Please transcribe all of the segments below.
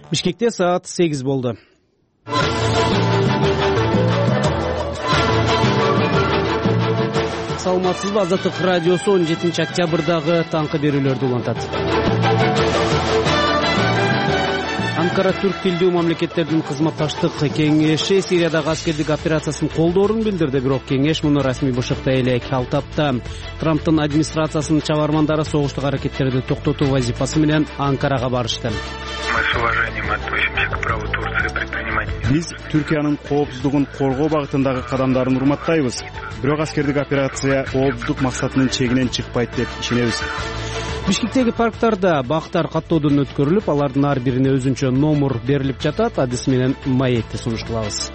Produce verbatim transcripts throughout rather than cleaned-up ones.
Бишкекте саат сегиз болду. Саламатсызбы? Азаттык радиосу он жетинчи октябрдагы таңкы берүүлөрдү улантат. Анкара түрк тилдүү мамлекеттердин кызматташтык кеңеши Сириядагы аскердик операциясын колдоорун билдирди, бирок кеңеш муну расмий бышыктай элек. Ал тапта Трамптын администрациясынын чабармандары согуштук аракеттерди токтотуу вазифасы менен Анкарага барышты. Биз Түркиянын коопсуздугун коргоо багытындагы кадамдарын урматтайбыз. Бирок аскердик операция коопсуздук максатынын чегинен чыкпайт деп ишенебиз. Бишкектеги парктарда бактар каттоодон өткөрүлүп, алардын ар бирине өзүнчө номер берилип жатат. Адис менен маекти сунуш кылабыз.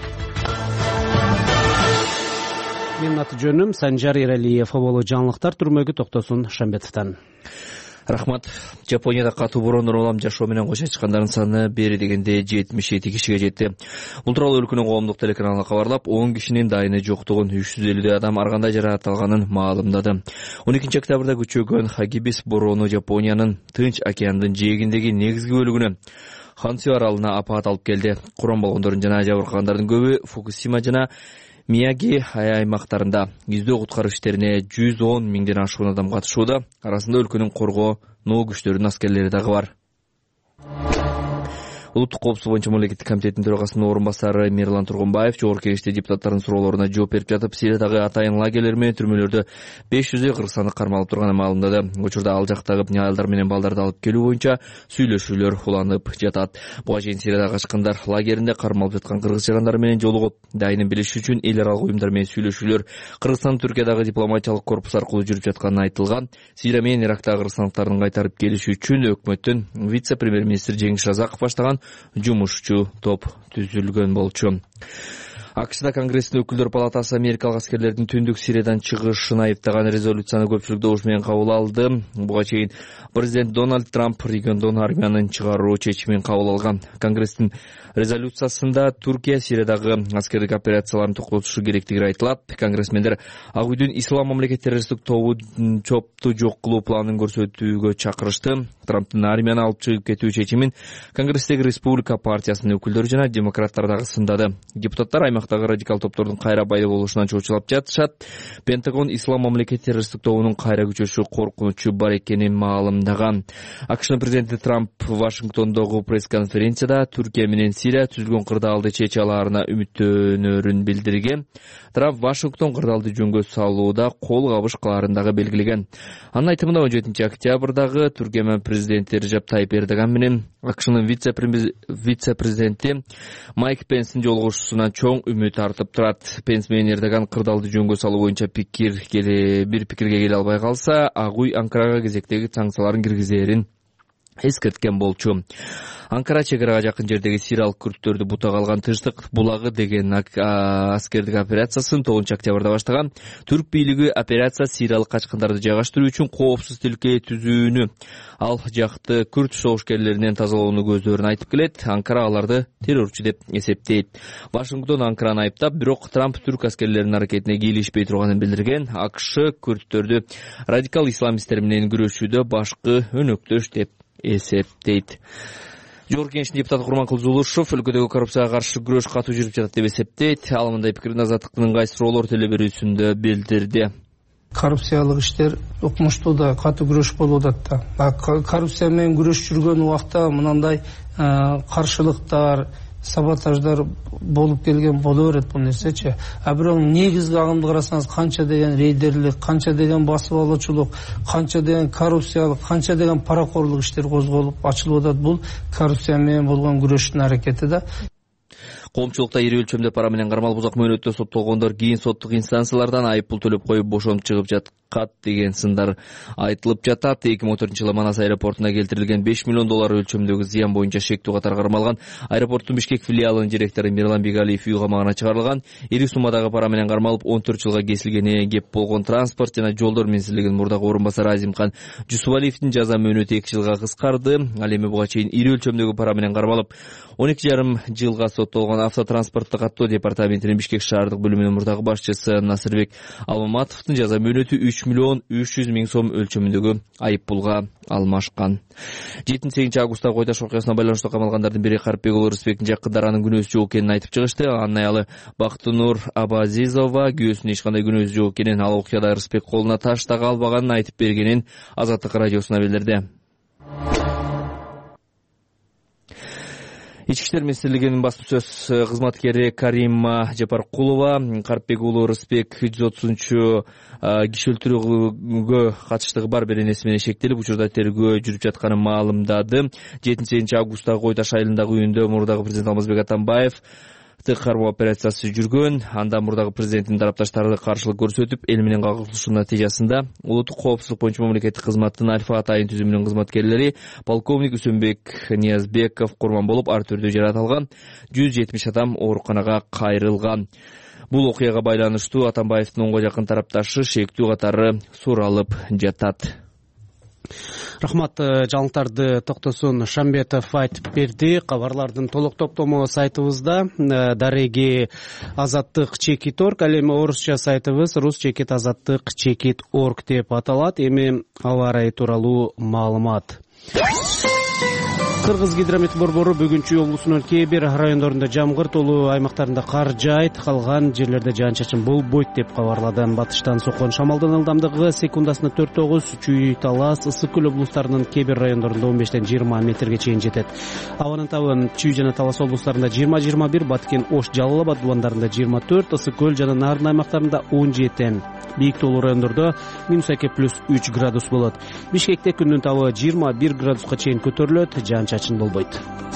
Менин аты жөнүм Санжар Эралиев. Боло жаңылыктар түрмөгү токтосун Шамбетовдон. Рахмат. Жапонияда катуу бороондор улам жашоо менен кошо чыккандардын саны бери дегенде жетимиш жети кишиге жетти. Бул тууралуу өлкөнүн коомдук телеканалы кабарлап, он кишинин дайыны жоктугун, үч жүз элүүдөй адам ар кандай жаракат алганын маалымдады. он экинчи октябрда күчөгөн Хагибис бороону Жапониянын Тынч океандын жээгиндеги негизги бөлүгүнө Хонсю аралына апаат алып келди. Курман болгондордун жана жабыркагандардын көбү Фукусима жана Мияги аймактарында. Жүздөө куткаруу иштерине жүз он миңден ашуун адам катышууда. Арасында өлкөнүн коргонуу күчтөрүнүн аскерлери дагы бар. Улуттук коопсуздук боюнча мамлекеттик комитеттин төрагасынын орун басары Мирлан Тургунбаев жогорку кеңеште депутаттардын суроолоруна жооп берип жатып, Сириядагы атайын лагерлер менен түрмөлөрдө беш жүздөй кыргызстандык кармалып турганын маалымдады. Учурда ал жактагы аялдар менен балдарды алып келүү боюнча сүйлөшүүлөр уланып жатат. Буга чейин Сириядагы качкындар лагеринде кармалып жаткан кыргыз жарандары менен жолугуп, дайынын билиш үчүн эл аралык уюмдар менен сүйлөшүүлөр Кыргызстан Түркиядагы дипломатиялык корпус аркылуу жүрүп жатканы айтылган. Сирия менен Ирактагы кыргызстандыктардын кайтарып келиши үчүн өкмөттүн вице-премьер-министри Жеңиш Разаков баштаган жумушчу топ түзүлгөн болчу. АКШда Конгресстин өкүлдөр палатасы америкалык аскерлердин түндүк Сириядан чыгышын айыптаган резолюцияны көпчүлүк добуш менен кабыл алды. Буга чейин президент Дональд Трамп региондон армиянын чыгаруу чечимин кабыл алган. Конгресстин резолюциясында Түркия Сириядагы аскердик операцияларын токтотушу керектиги айтылат. Конгрессмендер Ак үйдүн ислам мамлекет террористтик тобун чопту жок кылуу планын көрсөтүүгө чакырышты. Трамптын армияны алып чыгып кетүү чечимин Конгресстеги Республика партиясынын өкүлдөрү жана демократтар дагы сындады. Депутаттар аймактагы радикал топтордун кайра пайда болушунан чочулап жатышат. Пентагон ислам мамлекет террористтик тобунун кайра күчөшү коркунучу бар экенин маалымдаган. АКШнын президенти Трамп Вашингтондогу пресс-конференцияда Түркия менен Сирия түзүлгөн кырдаалды чече алаарына үмүттөнөрүн билдирген. Трамп Вашингтон кырдаалды жөнгө салууда кол кабыш кылаарын дагы белгилеген. Анын айтымында он жетинчи октябрдагы Түркия менен президенти Режеп Тайип Эрдоган менен АКШнын вице-президенти Майк Пенстин жолугушуусуна чоң үмүт артып турат. Пенс менен Эрдоган кырдаалды жөнгө салуу боюнча пикир келе бир пикирге келе албай калса, Ак үй Анкарага кезектеги санкцияларын киргизерин эскерткен болчу. Анкара чек арага жакын жердеги сириялык күрттөрдү бутага алган Тынчтык булагы деген аскердик операциясын тогузунчу октябрда баштаган. Түрк бийлиги операция сириялык качкындарды жайгаштыруу үчүн коопсуз тилке түзүүнү, ал жакты күрт согушкерлеринен тазалоону көздөрүн айтып келет. Анкара аларды террорчу деп эсептейт. Вашингтон Анкараны айыптап, бирок Трамп түрк аскерлеринин аракетине кийлешпей турганын билдирген. АКШ күрттөрдү радикал исламисттер менен күрөшүүдө башкы өнөктөш деп эсептейт. Жогорку кеңештин депутаты Курманкул Зулушев өлкөдөгү коррупцияга каршы күрөш катуу жүрүп жатат деп эсептейт. Ал мындай пикирин Азаттыктын ыңгай суроолор телеберүүсүндө билдирди. Коррупциялык иштер укмуштуу катуу күрөш болуп атат да. Коррупция менен күрөш жүргөн убакта мындай каршылыктар, саботаждар болуп келген боло берет бул нерсечи. А бирок негизги агымды карасаңыз, канча деген рейдерлик, канча деген басып алуучулук, канча деген коррупциялык, канча деген паракорлук иштер козголуп ачылып атат. Бул коррупция менен болгон күрөштүн аракети да. Коомчулукта ири өлчөмдө пара менен кармалып узак мөөнөттө соттолгондор кийин соттук инстанциялардан айыппул төлөп коюп бошонуп чыгып жаткат деген сындар айтылып жатат. эки миң он төртүнчү жылы Манас аэропортуна келтирилген беш миллион доллар өлчөмдөгү зыян боюнча шектүү катар кармалган аэропорттун Бишкек филиалынын директору Мирлан Бегалиев үй камагына чыгарылган. Ири суммадагы пара менен кармалып он төрт жылга кесилгени кеп болгон транспорт жана жолдор министрлигинин мурдагы орун басары Азимкан Жусупалиевдин жаза мөөнөтү эки жылга кыскарды. Ал эми буга чейин ири өлчөмдөгү пара менен кармалып он эки жарым жылга соттолгон Кыргызстан автотранспорттук каттоо департаментинин Бишкек шаардык бөлүмүнүн мурдагы башчысы Насырбек Алмаматовдун жаза мөөнөтү үч миллион үч жүз миң сом өлчөмүндөгү айып пулга алмашкан. жетинчи сегизинчи августтагы кой таш окуясына байланыштуу камалгандардын бири Карипбек уулу Рысбектин жакындары анын күнөөсү жок экенин айтып чыгышты. Анын аялы Бактынур Абазизова күнөөсүнүн эч кандай күнөөсү жок экенин, ал окуяда Рысбек колуна таш дагы албаганын айтып бергенин Азаттык радиосуна билдирди. Ички иштер министрлигинин басма-сөз кызматкери Карима Жапаркулова Карипбек уулу Рысбек жүз отузунчу киши өлтүрүүгө катыштыгы бар беренеси менен шектелип, учурда тергөө жүрүп жатканын маалымдады. жетинчи сегизинчи августтагы кой таш айылындагы үйүндө мурдагы президент Алмазбек Атамбаев кармоо операциясы жүргөн. Анда мурдагы президенттин тарапташтары каршылык көрсөтүп, эл менен кагышуунун натыйжасында улуттук коопсуздук боюнча мамлекеттик кызматтын Альфа атайын түзүмүнүн кызматкерлери полковник Үсөнбек Ниязбеков курман болуп, ар түрдүү жаратылган. жүз жетимиш адам ооруканага кайрылган. Бул окуяга байланыштуу Атамбаевдин онго жакын тарапташы шектүү катары суралып жатат. Рахмат. Жаңылыктарды токтосун Шамбетов айтып берди. Кабарлардын толук топтому сайтыбызда дареги азаттык чекит орг, ал эми орусча сайтыбыз рус чекит азаттык чекит орг деп аталат. Эми аба ырайы тууралуу маалымат. Кыргыз гидромет борбору бүгүн Чүй облусунун кээ бир райондорунда жамгыр толуу аймактарында кар жаайт, калган жерлерде жаан-чачын болбойт деп кабарлады. Батыштан соккон шамалдын ылдамдыгы секундасына төрт тогуз, Чүй, Талас, Ысык көл облустарынын кээ бир райондорунда он бештен жыйырма метрге чейин жетет. Абанын табы Чүй жана Талас облустарында жыйырма жыйырма бир, Баткен, Ош, Жалал Абад дубандарында жыйырма төрт, Ысык көл жана Нарын аймактарында он жети. Бийик толуу райондордо минус эки плюс үч градус болот. Бишкекте күндүн табы жыйырма бир градуска чейин көтөрүлөт, жаан-чачын болбойт.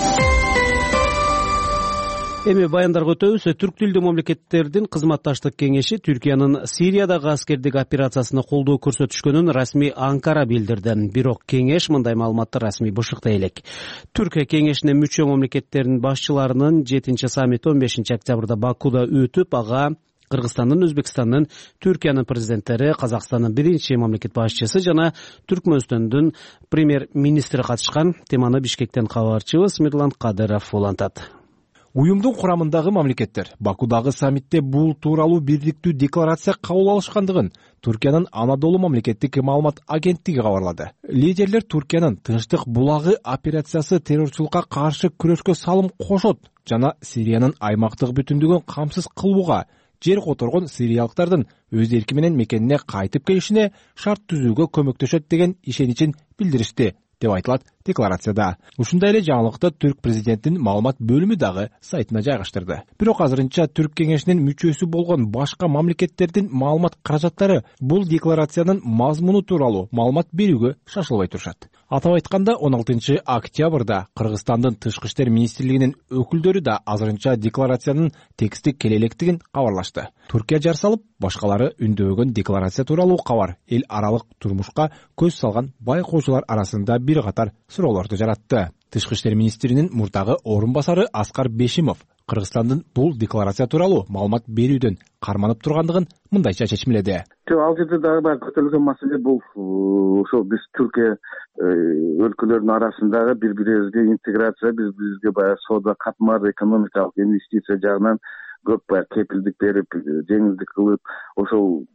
Эми баяндарга өтөбүз. Түрк тилдүү мамлекеттердин кызматташтык кеңеши Түркиянын Сириядагы аскердик операциясына колдоо көрсөтүшкөнүн расмий Анкара билдирди. Бирок кеңеш мындай маалыматты расмий бышыктай элек. Түркия кеңешине мүчө мамлекеттердин башчыларынын жетинчи саммити он бешинчи октябрда Бакуда өтүп, ага Кыргызстандын, Өзбекстандын, Түркиянын президенттери, Казакстандын биринчи мамлекет башчысы жана Түркмөнстөндүн премьер-министри катышкан. Теманы Бишкектен кабарчыбыз Мирлан Кадыров улантат. Уюмдун курамындагы мамлекеттер Бакудагы саммитте бул тууралуу бирдиктүү декларация кабыл алышкандыгын Түркиянын Анадолу мамлекеттик маалымат агенттиги кабарлады. Лидерлер Түркиянын Тынчтык булагы операциясы террорчулукка каршы күрөшкө салым кошот жана Сириянын аймактык бүтүндүгүн камсыз кылууга, жер которгон сириялыктардын өз эрки менен мекенине кайтып келишине шарт түзүүгө көмөктөшөт деген ишеничин билдиришти деп айтылат декларацияда. Ушундай эле жаңылыкты Түрк президентинин маалымат бөлүмү дагы сайтына жайгаштырды. Бирок азырынча Түрк кеңешинин мүчөсү болгон башка мамлекеттердин маалымат каражаттары бул декларациянын мазмуну тууралуу маалымат берүүгө шашылбай турушат. Атап айтканда он алтынчы октябрда Кыргызстандын тышкы иштер министрлигинин өкүлдөрү да азырынча декларациянын тексти келелектигин кабарлашты. Түркия жар салып, башкалары үндөгөн декларация тууралуу кабар эл аралык турмушка көз салган байкоочулар арасында бир катар суроолорду жаратты. Тышкы иштер министринин мурдагы орун басары Аскар Бешимов Кыргызстандын бул декларация тууралуу маалымат берүүдөн карманып тургандыгын мындайча чечимледи. Ал жерде дагы баягы көтөрүлгөн маселе бул ошол биз Түркия өлкөлөрүнүн арасындагы бири бирибизге интеграция, биз бизге баягы соода катмар, экономикалык инвестиция жагынан көп баягы кепилдик берип, жеңилдик кылып, ошол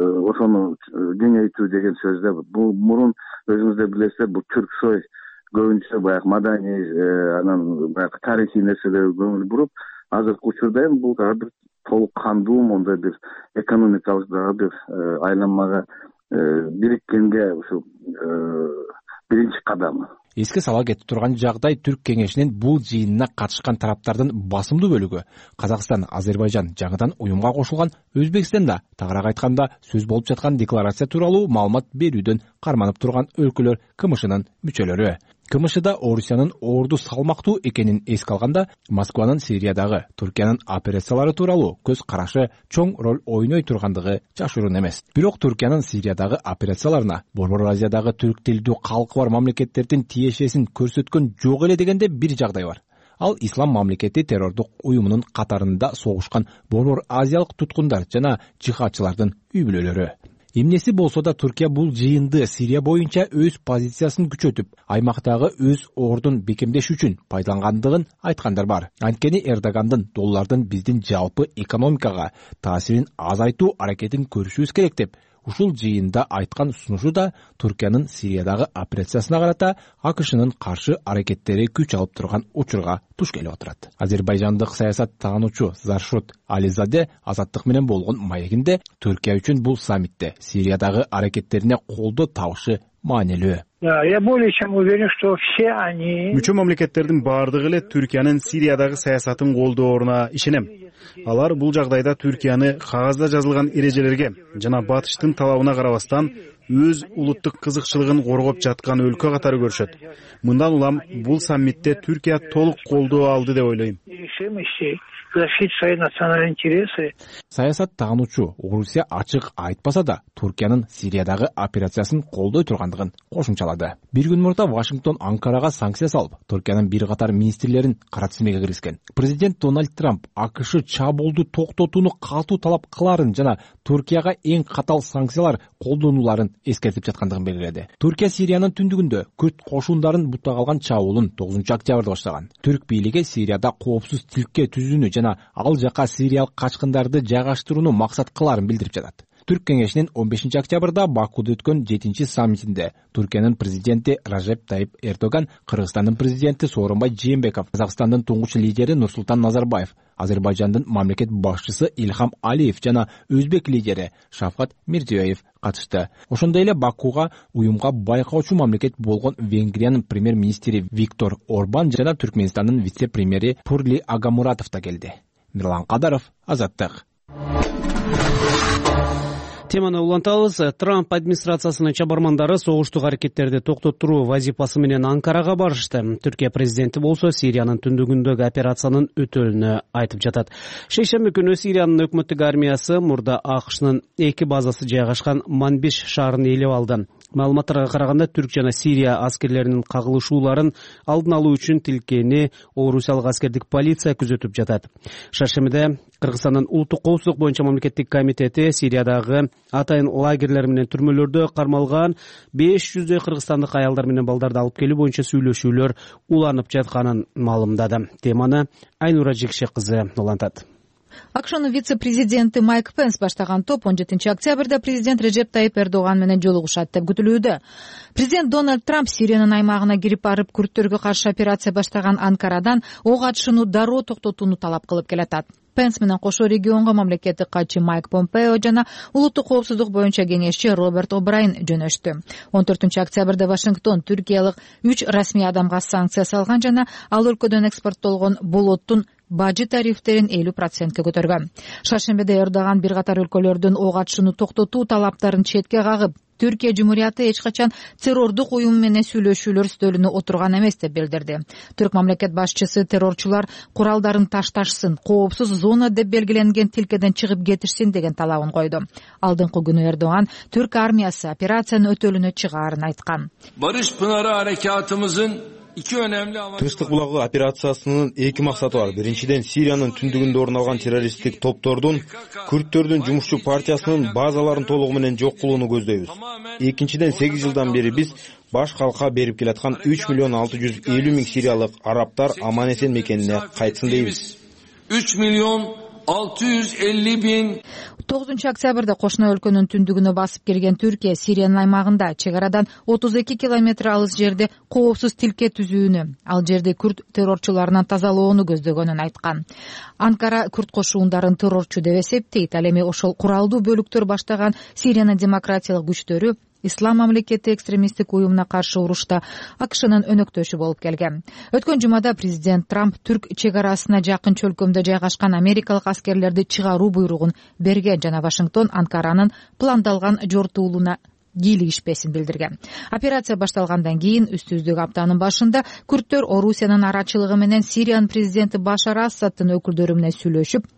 ошону кеңейтүү деген сөз да. Бул мурун өзүңүздөр билесиздер, бул Түрксой көбүнчө баягы маданий, анан баягы тарыхый нерселерге көңүл буруп, азыркы учурда эми бул дагы бир толук кандуу мондай бир экономикалык дагы бир айланмага бириккенге ушул биринчи кадамы. Эске сала кетип турган жагдай, Түрк кеңешинин бул жыйынына катышкан тараптардын басымдуу бөлүгү Казакстан, Азербайжан, жаңыдан уюмга кошулган Өзбекстанда, тагыраак айтканда, сөз болуп жаткан декларация тууралуу маалымат берүүдөн карманып турган өлкөлөр КМШнын мүчөлөрү. КМШда Орусиянын орду салмактуу экенин эске алганда, Москванын Сириядагы Түркиянын операциялары тууралуу көз карашы чоң роль ойной тургандыгы жашыруун эмес. Бирок Түркиянын Сириядагы операцияларына Борбор Азиядагы түрк тилдүү калкы бар мамлекеттердин тиешесин көрсөткөн жок эле дегенде бир жагдай бар. Ал Ислам мамлекети террордук уюмунун катарында согушкан Борбор Азиялык туткундар жана жихадчылардын үй бүлөлөрү. Эмнеси болсо да Түркия бул жыйынды Сирия боюнча өз позициясын күчөтүп, аймактагы өз ордун бекемдеш үчүн пайдалангандыгын айткандар бар. Анткени Эрдогандын доллардын биздин жалпы экономикага таасирин азайтуу аракетин көрүшүбүз керек деп ушул жыйында айткан сунушу да Түркиянын Сириядагы операциясына карата АКШнын каршы аракеттери күч алып турган учурга туш келип отурат. Азербайжандык саясат таануучу Заршот Ализаде Азаттык менен болгон маегинде Түркия үчүн бул саммитте Сириядагы аракеттерине колдоо табышы маанилүү. Я более чем уверен, что все они... Мүчө мамлекеттердин баардыгы эле Түркиянын Сириядагы саясатын колдооруна ишенем. Алар бул жагдайда Түркияны кагазда жазылган эрежелерге жана батыштын талабына карабастан өз улуттук кызыкчылыгын коргоп жаткан өлкө катары көрүшөт. Мындан улам бул саммитте Түркия толук колдоо алды деп ойлойм. Саясат таануучу Орусия ачык айтпаса да Түркиянын Сириядагы операциясын колдой тургандыгын кошумчалады. Бир күн мурда Вашингтон Анкарага санкция салып, Түркиянын бир катар министрлерин кара тизмеге киргизген. Президент Дональд Трамп АКШ чабуулду токтотууну катуу талап кыларын жана Түркияга эң катал санкциялар колдонуларын эскертип жаткандыгын белгиледи. Түркия Сириянын түндүгүндө күрд кошундарын бутта калган чабуулун тогузунчу октябрда баштаган. Түрк бийлиги Сирияда коопсуз тилке түзүүнү жана ал жака сириялык качкындарды жайгаштырууну максат кыларын билдирип жатат. Түрк кеңешинин он бешинчи октябрда Бакуде өткөн жетинчи саммитинде Түркиянын президенти Ражеп Тайип Эрдоган, Кыргызстандын президенти Сооронбай Жээнбеков, Казакстандын туңгуч лидери Нурсултан Назарбаев, Азербайжандын мамлекет башчысы Илхам Алиев жана Өзбек лидери Шавкат Мирзиёев катышты. Ошондой эле Бакуга уюмга байкоочу мамлекет болгон Венгриянын премьер-министри Виктор Орбан жана Түркмөнстандын вице-премьери Пурли Агамуратов да келди. Мирлан Кадаров, Азаттык. Теманы улантабыз. Трамп администрациясынын чабармандары согуштук аракеттерди токтотуруу вазифасы менен Анкарага барышты. Түркия президенти болсо Сириянын түндүгүндөгү операциянын өтөлүнү айтып жатат. Шейшемби күнү Сириянын өкмөттүк армиясы мурда АКШнын эки базасы жайгашкан Манбиш шаарын ээлеп алды. Маалыматтарга караганда Түрк жана Сирия аскерлеринин кагылышууларын алдын алуу үчүн тилкени Орусиялык аскердик полиция күзөтүп жатат. Шаршемиде Кыргызстандын улуттук коопсуздук боюнча мамлекеттик комитети Сириядагы атайын лагерлер менен түрмөлөрдө кармалган беш жүздөй кыргызстандык аялдар менен балдарды алып келүү боюнча сүйлөшүүлөр уланып жатканын маалымдады. Теманы Айнура Жекше кызы улантат. АКШнын вице-президенти Майк Пенс баштаган топ он жетинчи октябрда президент Режеп Тайип Эрдоган менен жолугушат деп күтүлүүдө. Президент Дональд Трамп Сириянын аймагына кирип барып, күрттөргө каршы операция баштаган Анкарадан ок атышууну дароо токтотууну талап кылып келатат. Пенс менен кошо регионго мамлекеттик катчы Майк Помпео жана улуттук коопсуздук боюнча кеңешчи Роберт О'Брайен жөнөштү. он төртүнчү октябрда Вашингтон түркиялык үч расмий адамга санкция салган жана ал өлкөдөн экспорттолгон болоттун бажы тарифтерин элүү процентке көтөргөн. Шаршембиде Эрдоган бир катар өлкөлөрдүн ок атышууну токтотуу талаптарын четке кагып, Түркия Жумурияты эч качан террордук уюм менен сүйлөшүүлөр стөлүнө отурган эмес деп билдирди. Түрк мамлекет башчысы террорчулар куралдарын ташташсын, коопсуз зона деп белгиленген тилкеден чыгып кетишсин деген талабын койду. Алдыңкы күнү Эрдоган Түрк армиясы операциянын өтөлүнө чыгаарын айткан. Барыш Пынары аракатымыздын Тынчтык булагы операциясынын эки максаты бар. Биринчиден, Сириянын түндүгүндө орун алган террористтик топтордун, күрттөрдүн жумушчу партиясынын базаларын толугу менен жок кылууну көздөйбүз. Экинчиден, сегиз жылдан бери биз баш калкка берип келаткан үч миллион алты жүз элүү миң сириялык арабтар аман-эсен мекенине кайтсын дейбиз. үч миллион алты жүз элүү миң. тогузунчу октябрда кошуна өлкөнүн түндүгүнө басып кирген Түркия Сириянын аймагында чек арадан отуз эки километр алыс жерде коопсуз тилке түзүүнү, ал жерде күрт террорчуларынан тазалоону көздөгөнүн айткан. Анкара күрт кошуундарын террорчу деп эсептейт. Ал эми ошол куралдуу бөлүктөр баштаган Сириянын демократиялык күчтөрү Ислам мамлекети экстремисттик уюмуна каршы урушта АКШнын өнөктөшү болуп келген. Өткөн жумада президент Трамп Түрк чек арасына жакын чөлкөмдө жайгашкан америкалык аскерлерди чыгаруу буйругун берген жана Вашингтон Анкаранын пландалган жортуулуна кийлигишпесин билдирген. Операция башталгандан кийин үстүбүздөгү аптанын башында күрттөр Орусиянын арачылыгы менен Сириянын президенти Башар Асадтын өкүлдөрү менен сүйлөшүп,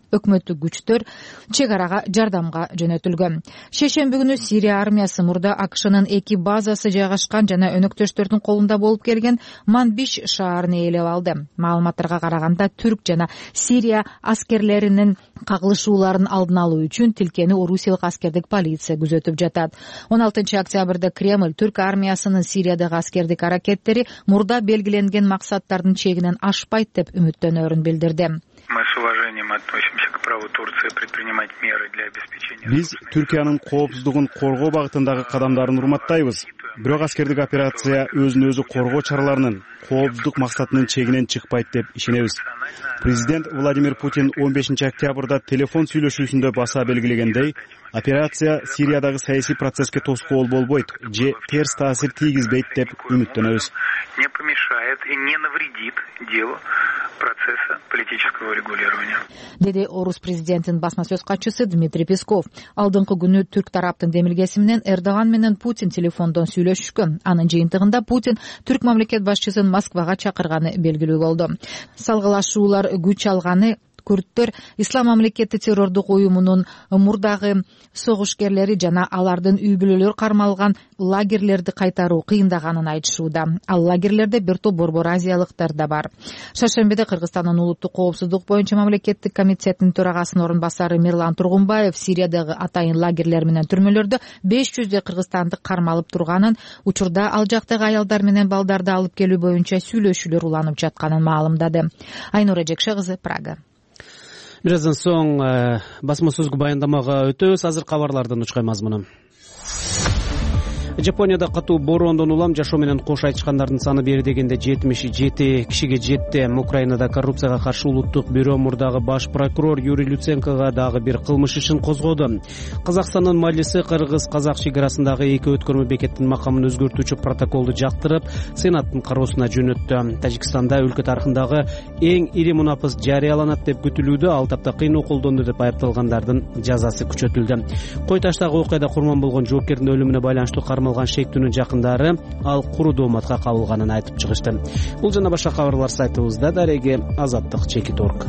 өкмөттүк күчтөр чек арага жардамга жөнөтүлгөн. Шейшемби күнү Сирия армиясы мурда АКШнын эки базасы жайгашкан жана өнөктөштөрдүн колунда болуп келген Манбиш шаарын ээлеп алды. Маалыматтарга караганда Түрк жана Сирия аскерлеринин кагылышууларын алдын алуу үчүн тилкени орусиялык аскердик полиция күзөтүп жатат. он алтынчы октябрда Кремль Түрк армиясынын Сириядагы аскердик аракеттери мурда белгиленген максаттардын чегинен ашпайт деп үмүттөнөрүн билдирди. Мы с уважением относимся к праву Турции предпринимать меры для обеспечения. Биз Түркиянын коопсуздугун коргоо багытындагы кадамдарын урматтайбыз. Бирок аскердик операция өзүн өзү коргоо чараларынын коопсуздук максатынын чегинен чыкпайт деп ишенебиз. Президент Владимир Путин он бешинчи октябрда телефон сүйлөшүүсүндө баса белгилегендей, операция Сириядагы саясий процесске тоскоол болбойт же терс таасир тийгизбейт деп үмүттөнөбүз. Не помешает и не навредит делу процесса политического регулирования. Деди Орус президентинин басма сөз катчысы Дмитрий Песков. Алдыңкы күнү түрк тараптын демилгеси менен Эрдоган менен Путин телефондон сүйлөшүшкөн. Анын жыйынтыгында Путин түрк мамлекет башчысын Москвага чакырганы белгилүү болду. Салгылашуулар күч алганы күрттөр Ислам мамлекети террордук уюмунун мурдагы согушкерлери жана алардын үй бүлөлөрү кармалган лагерлерди кайтаруу кыйындаганын айтышууда. Ал лагерлерде бир топ борбор азиялыктар да бар. Шаршембиде Кыргызстандын улуттук коопсуздук боюнча мамлекеттик комитетинин төрагасынын орун басары Мирлан Тургунбаев Сириядагы атайын лагерлер менен түрмөлөрдө беш жүздөй кыргызстандык кармалып турганын, учурда ал жактагы аялдар менен балдарды алып келүү боюнча сүйлөшүүлөр уланып жатканын маалымдады. Айнура Жекше кызы, Прага. Бираздан соң басма сөзгө баяндамага өтөбүз. Азыр кабарлардын учкай мазмуну. Жапонияда катуу бороондон улам жашоо менен кош айтышкандардын саны бери дегенде жетимиш жети кишиге жетти. Украинада коррупцияга каршы улуттук бюро мурдагы баш прокурор Юрий Люценкого дагы бир кылмыш ишин козгоду. Казакстандын мажилиси кыргыз-казак чекарасындагы эки өткөрмө бекеттин макамын өзгөртүүчү протоколду жактырып, Сенаттын кароосуна жөнөттү. Тажикстанда өлкө тарыхындагы эң ири мунапыс жарыяланат деп күтүлүүдө. Ал тапта кыйноо колдонду деп айыпталгандардын жазасы күчөтүлдү. Кой таштагы окуяда курман болгон жоопкердин өлүмүнө байланыштуу кармалган шектүүнүн жакындары ал куру дооматка кабылганын айтып чыгышты. Бул жана башка кабарлар сайтыбызда. Дареги Азаттык Чекит орг.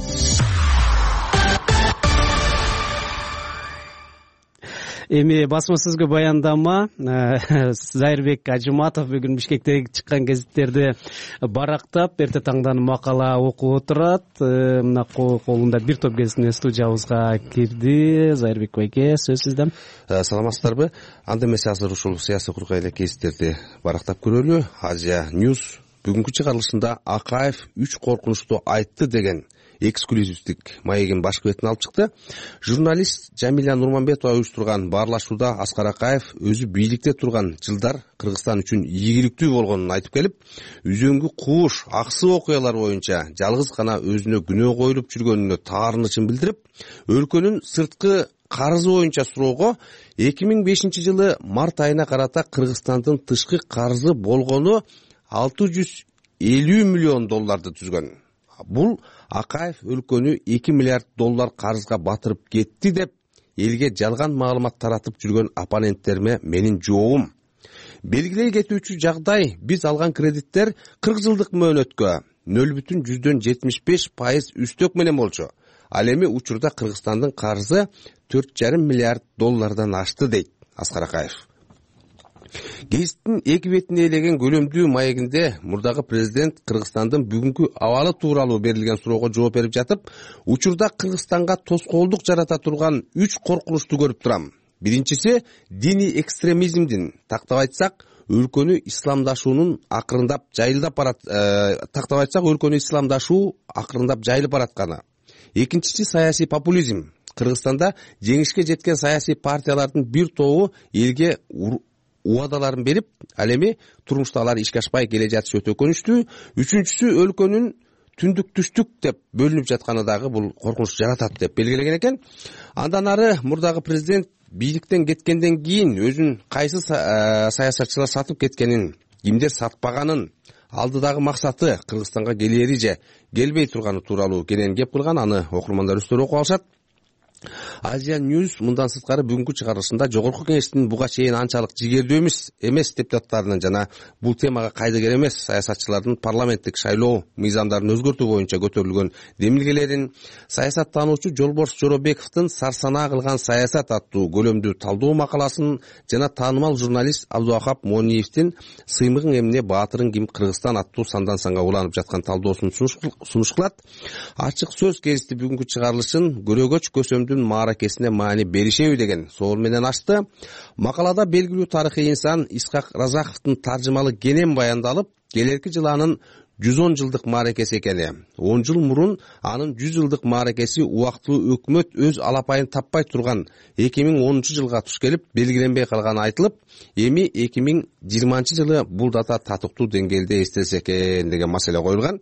Эми басма сөзгө баяндама. Зайырбек Ажыматов бүгүн Бишкектеги чыккан гезиттерди барактап, эрте таңдан макала окуп отурат. Мына колунда бир топ гезитин студиябызга кирди. Зайырбек байке, сөз сизде. Саламатсыздарбы? Анда эмесе азыр ушул саясий кургай эле гезиттерди барактап көрөлү. Азия News бүгүнкү чыгарылышында Акаев үч коркунучту айтты деген эксклюзивдик маегин башкы бетине алып чыкты. Журналист Жамиля Нурманбетова уюштурган баарлашууда Аскар Акаев өзү бийликте турган жылдар Кыргызстан үчүн ийгиликтүү болгонун айтып келип, үзөңгү кууш, аксы окуялар боюнча жалгыз гана өзүнө күнөө коюлуп жүргөнүнө таарынычын билдирип, өлкөнүн сырткы карызы боюнча суроого эки миң бешинчи жылы март айына карата Кыргызстандын тышкы карызы болгону алты жүз элүү миллион долларды түзгөн. Бул Акаев өлкөнү эки миллиард доллар карызга батырып кетти деп элге жалган маалымат таратып жүргөн оппоненттериме менин жообум. Белгилей кетүүчү жагдай, биз алган кредиттер кырк жылдык мөөнөткө нөл бүтүн жүздөн жетимиш беш пайыз үстөк менен болчу. Ал эми учурда Кыргызстандын карызы төрт жарым миллиард доллардан ашты дейт Аскар Акаев. Гезиттин эки бетине элеген көлөмдүү маегинде мурдагы президент Кыргызстандын бүгүнкү абалы тууралуу берилген суроого жооп берип жатып, учурда Кыргызстанга тоскоолдук жарата турган үч коркунучту көрүп турам. Биринчиси диний экстремизмдин, тактап айтсак, өлкөнү исламдашуунун акырындап жайылдап барат, тактап айтсак, өлкөнү исламдашуу акырындап жайылып баратканы. Экинчиси саясий популизм. Кыргызстанда жеңишке жеткен саясий партиялардын бир тобу элге убадаларын берип, ал эми турмушта алар ишке ашпай келе жатышы өтө өкүнүчтүү. Үчүнчүсү өлкөнүн түндүк түштүк деп бөлүнүп жатканы дагы бул коркунуч жаратат деп белгилеген экен. Андан ары мурдагы президент бийликтен кеткенден кийин өзүн кайсы саясатчылар сатып кеткенин, кимдер сатпаганын, алдыдагы максаты Кыргызстанга келери же келбей турганы тууралуу кенен кеп кылган. Аны окурмандар өздөрү окуп алышат. Азия News мындан сырткары бүгүнкү чыгарылышында жогорку кеңештин буга чейин анчалык жигердүү эмес эмес депутаттарынын жана бул темага кайдыгер эмес саясатчылардын парламенттик шайлоо мыйзамдарын өзгөртүү боюнча көтөрүлгөн демилгелерин, саясаттануучу Жолборс Жоробековдун Сарсанаа кылган саясат аттуу көлөмдүү талдоо макаласын жана таанымал журналист Абдувахап Мониевдин Сыймыгың эмне баатырың ким Кыргызстан аттуу сандан санга уланып жаткан талдоосун сунуш кылат. Ачык сөз гезити бүгүнкү чыгарылышын көрөгөч көсөмдүн мааракесине маани беришеби деген соол менен ачты. Макалада белгилүү тарыхый инсан Исхак Разаховдун таржымалы кенен баяндалып, келерки жылы анын жүз он жылдык мааракеси экени, он жыл мурун анын жүз жылдык мааракеси убактылуу өкмөт өз алапайын таппай турган эки миң онунчу жылга туш келип белгиленбей калганы айтылып, эми эки миң жыйырманчы жылы бул дата татыктуу деңгээлде эстелсе экен деген маселе коюлган.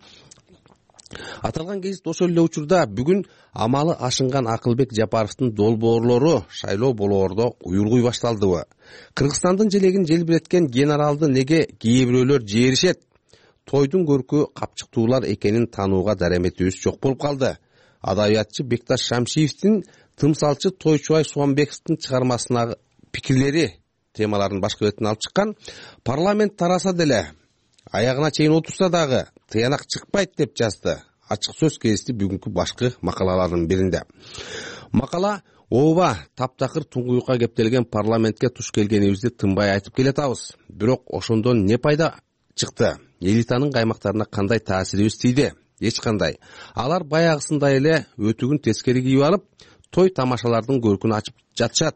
Аталган гезит ошол эле учурда бүгүн амалы ашынган Акылбек Жапаровдун долбоорлору шайлоо болоордо уюлгуй башталдыбы? Кыргызстандын желегин желбиреткен генералды неге кээ бирөөлөр жээришет? Тойдун көркү капчыктуулар экенин таанууга дареметибиз жок болуп калды. Адабиятчы Бекташ Шамшиевдин тымсалчы Тойчубай Суамбековдун чыгармасынагы пикирлери темаларын башкы бетине алып чыккан. Парламент тараса деле, аягына чейин отурса дагы тыянак чыкпайт деп жазды ачык сөз гезити бүгүнкү башкы макалаларынын биринде. Макала ооба таптакыр туңгуюкка кептелген парламентке туш келгенибизди тынбай айтып келатабыз. Бирок ошондон не пайда чыкты? Элитанын каймактарына кандай таасирибиз тийди? Эч кандай. Алар баягысындай эле өтүгүн тескери кийип алып, той тамашалардын көркүн ачып жатышат.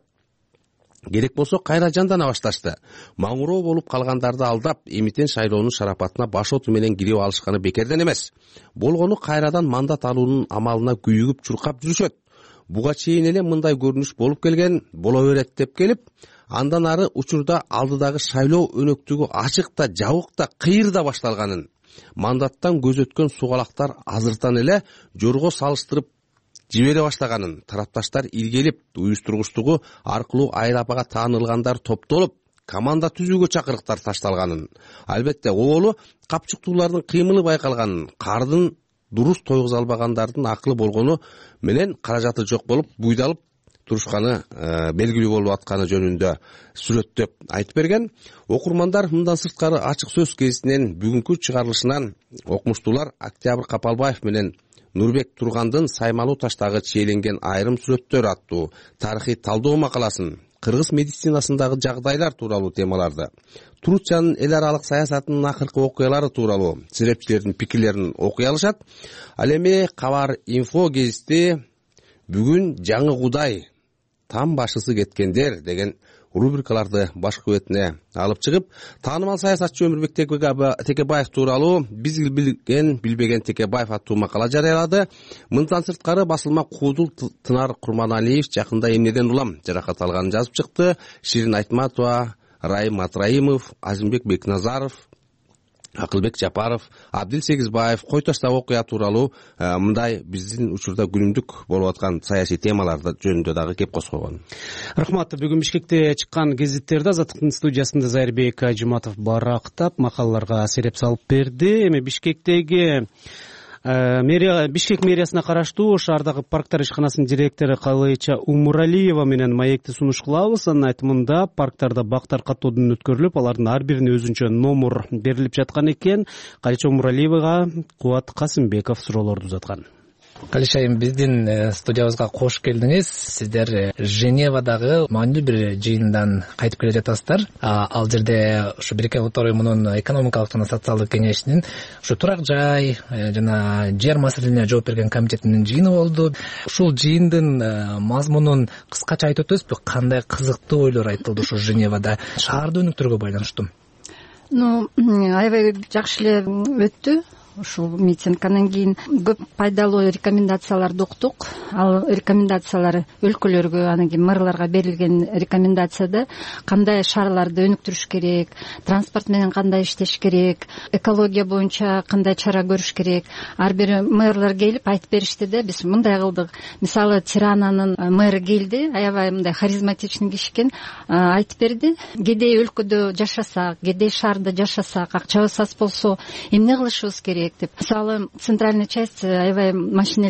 Керек болсо кайра жандана башташты. Маңуроо болуп калгандарды алдап, эмитен шайлоонун шарапатына баш оту менен кирип алышканы бекерден эмес. Болгону кайрадан мандат алуунун амалына күйүгүп чуркап жүрүшөт. Буга чейин эле мындай көрүнүш болуп келген, боло берет деп келип, андан ары учурда алдыдагы шайлоо өнөктүгү ачык да, жабык да, кыйыр да башталганын, мандаттан көз өткөн сугалактар азыртан эле жорго салыштырып жибере баштаганын, тарапташтар иргелип, уюштургучтугу аркылуу Айыл апага таанылгандар топтолуп, команда түзүүгө чакырыктар ташталганын, албетте оболу капчыктуулардын кыймылы байкалганын, кардын дурус тойгуза албагандардын акылы болгону менен каражаты жок болуп, буйдалып турушканы белгилүү болуп атканы жөнүндө сүрөттөп айтып берген. Окурмандар мындан сырткары ачык сөз гезитинен бүгүнкү чыгарылышынан окумуштуулар Октябрь Капалбаев менен Нурбек Тургандын Саймалуу таштагы чийленген айрым сүрөттөр аттуу тарыхый талдоо макаласын, кыргыз медицинасындагы жагдайлар тууралуу темаларды, Турутчанын эл аралык саясатынын акыркы окуялары тууралуу серепчилердин пикирлерин окуй алышат. Ал эми Кабар Инфо гезити бүгүн жаңы кудай, там башысы кеткендер деген рубрикаларды башкы бетине алып чыгып, таанымал саясатчы Өмүрбек Текебаев тууралуу биз билген билбеген Текебаев аттуу макала жарыялады. Мындан сырткары басылма Куудул Тынар Курманалиев жакында эмнеден улам жаракат алганын жазып чыкты. Ширин Айтматова, Райым Атраимов, Азимбек Бекназаров, Акылбек Жапаров, Абдил Сегизбаев кой таштагы окуя тууралуу мындай биздин учурда күнүмдүк болуп аткан саясий темаларды жөнүндө дагы кеп козгогон. Рахмат. Бүгүн Бишкекте чыккан гезиттерди Азаттыктын студиясында Зайырбек Ажыматов барактап макалаларга сереп салып берди. Эми Бишкектеги мэрия Бишкек мэриясына караштуу шаардагы парктар ишканасынын директору Калыйча Умуралиева менен маекти сунуш кылабыз. Анын айтымында парктарда бак таркатуудун өткөрүлүп, алардын ар бирине өзүнчө номер берилип жаткан экен. Калыйча Умуралиевага Кубат Касымбеков суроолорду узаткан. Калыйча, айым биздин студиябызга кош келдиңиз. Сиздер Женевадагы маанилүү бир жыйындан кайтып келе жатасыздар. Ал жерде ушу Бириккен Улуттар Уюмунун экономикалык жана социалдык кеңешинин ушу турак жай жана жер маселелерине жооп берген комитетинин жыйыны болду. Ушул жыйындын мазмунун кыскача айтып өтөсүзбү? Кандай кызыктуу ойлор айтылды ушу Женевада шаарды өнүктүрүүгө байланыштуу? Ну, аябай жакшы эле өттү. Ушул митингден кийин көп пайдалуу рекомендацияларды уктук. Ал рекомендациялар өлкөлөргө, анан кийин мэрларга берилген рекомендацияда кандай шаарларды өнүктүрүш керек, транспорт менен кандай иштеш керек, экология боюнча кандай чара көрүш керек. Ар бир мэрлар келип айтып беришти да, биз мындай кылдык. Мисалы Тирананын мэры келди, аябай мындай харизматичный киши экен, айтып берди. Кедей өлкөдө жашасак, кедей шаарда жашасак, акчабыз аз болсо эмне кылышыбыз керек деп. Мисалы центральный часть аябай машинелер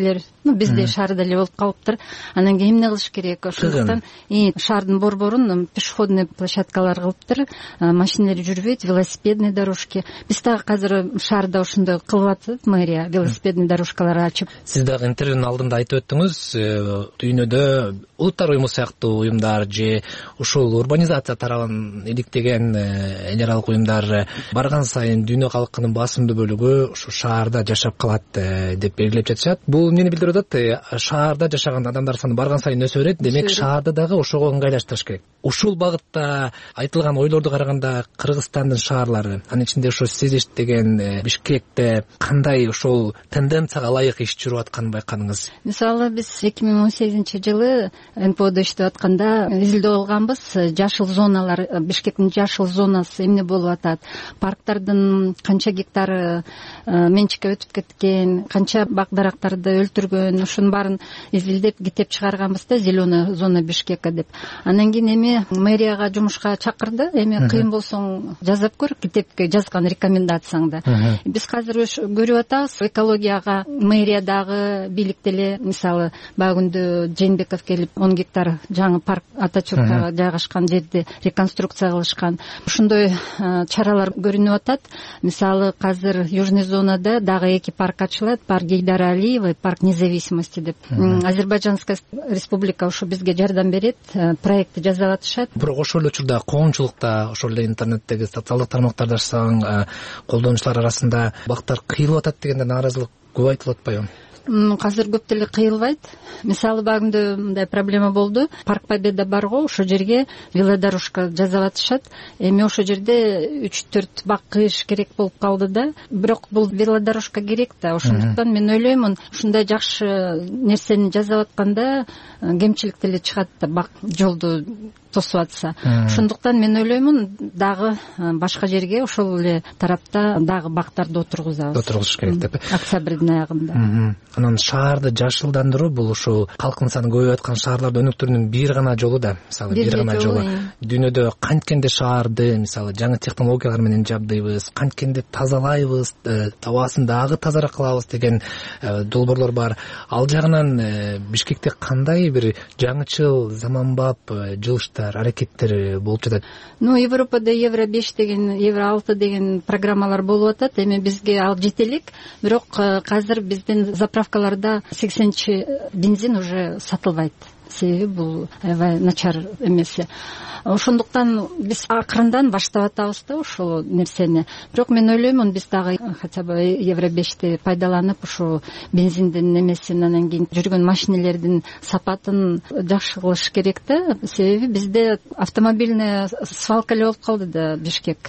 ну бизде шаарда эле болуп калыптыр. Анан кийин эмне кылыш керек? Ошондуктан шаардын борборун пешеходный площадкалар кылыптыр, машиналар жүрбөйт, велосипедный дорожки. Биз дагы азыр шаарда ошондой кылып атат мэрия, велосипедный дорожкалар ачып. Сиз дагы интервьюнун алдында айтып өттүңүз, дүйнөдө улуттар уюму сыяктуу уюмдар же ушул урбанизация тарабын иликтеген эл аралык уюмдар барган сайын дүйнө калкынын басымдуу бөлүгү ушу шаарда жашап калат деп белгилеп жатышат. Бул эмнени билдирип атат? Шаарда жашаган адамдар саны барган сайын өсө берет, демек шаарды дагы ошого ыңгайлаштырыш керек. Ушул багытта айтылган ойлорду караганда Кыргызстандын шаарлары, анын ичинде ошо сиз иштеген Бишкекте кандай ошол тенденцияга ылайык иш жүрүп атканын байкадыңыз? Мисалы биз эки миң он сегизинчи жылы эн пэ одо иштеп атканда изилдөө алганбыз. Жашыл зоналар, Бишкектин жашыл зонасы эмне болуп атат? Парктардын канча гектары менчикке өтүп кеткен, канча бак дарактарды өлтүргөн, ушунун баарын изилдеп китеп чыгарганбыз да, зеленая зона Бишкека деп. Анан кийин эми мэрияга жумушка чакырды. Эми кыйын болсоң жазып көр, китепке жазган рекомендацияңды. Биз азыр көрүп атабыз, экологияга мэриядагы бийлик деле, мисалы баягы күндө Жээнбеков келип он гектар жаңы парк Атачуркага жайгашкан жерди реконструкция кылышкан. Ушундой чаралар көрүнүп атат. Мисалы азыр южный зонада дагы эки парк ачылат, парк Гейдара Алиева и парк Независимости деп. Азербайджанская республика ушу бизге жардам берет, проектти жасап атышат. Бирок ошол эле учурда коомчулукта, ошол эле интернеттеги социалдык тармактарда жасаган колдонуучулар арасында бактар кыйылып атат дегенде нааразылык көп айтылып атпайбы? Азыр көп деле кыйылбайт. Мисалы багында мындай проблема болду. Парк Победа барго, ошол жерге велодорожка жасап атышат. Эми ошол жерде үч төрт бак кыйыш керек болуп калды да. Бирок бул велодорожка керек да. Ошондуктан мен ойлоймун, ушундай жакшы нерсени жасап атканда кемчилик деле чыгат да, бак жолду тосуп атса. Ошондуктан мен ойлоймун, дагы башка жерге ошол эле тарапта дагы бактарды отургузабыз. Отургузуш керек деп. Октябрдын аягында. Анан шаарды жашылдандыруу бул ушул калкын саны көбөйүп аткан шаарларды өнүктүрүүнүн бир гана жолу да. Мисалы бир гана жолу. Дүйнөдө канткенде шаарды, мисалы жаңы технологиялар менен жабдыйбыз, канткенде тазалайбыз, абасын дагы тазараак кылабыз деген долбоорлор бар. Ал жагынан Бишкекте кандай бир жаңычыл, заманбап жылыштар, аракеттер болуп жатат? Ну, Европада евро беш деген, евро алты деген программалар болуп атат. Эми бизге ал жете элек, бирок азыр биздин заправкаларда сексенчи бензин уже сатылбайт. Себеби бул аябай начар эмес. Ошондуктан биз акырындан баштап атабыз да ошол нерсени. Бирок мен ойлоймун, биз дагы хотя бы евро бешти пайдаланып, ошо бензиндин немесин, анан кийин жүргөн машиналердин сапатын жакшы кылыш керек да. Себеби бизде автомобильный свалка эле болуп калды да Бишкек.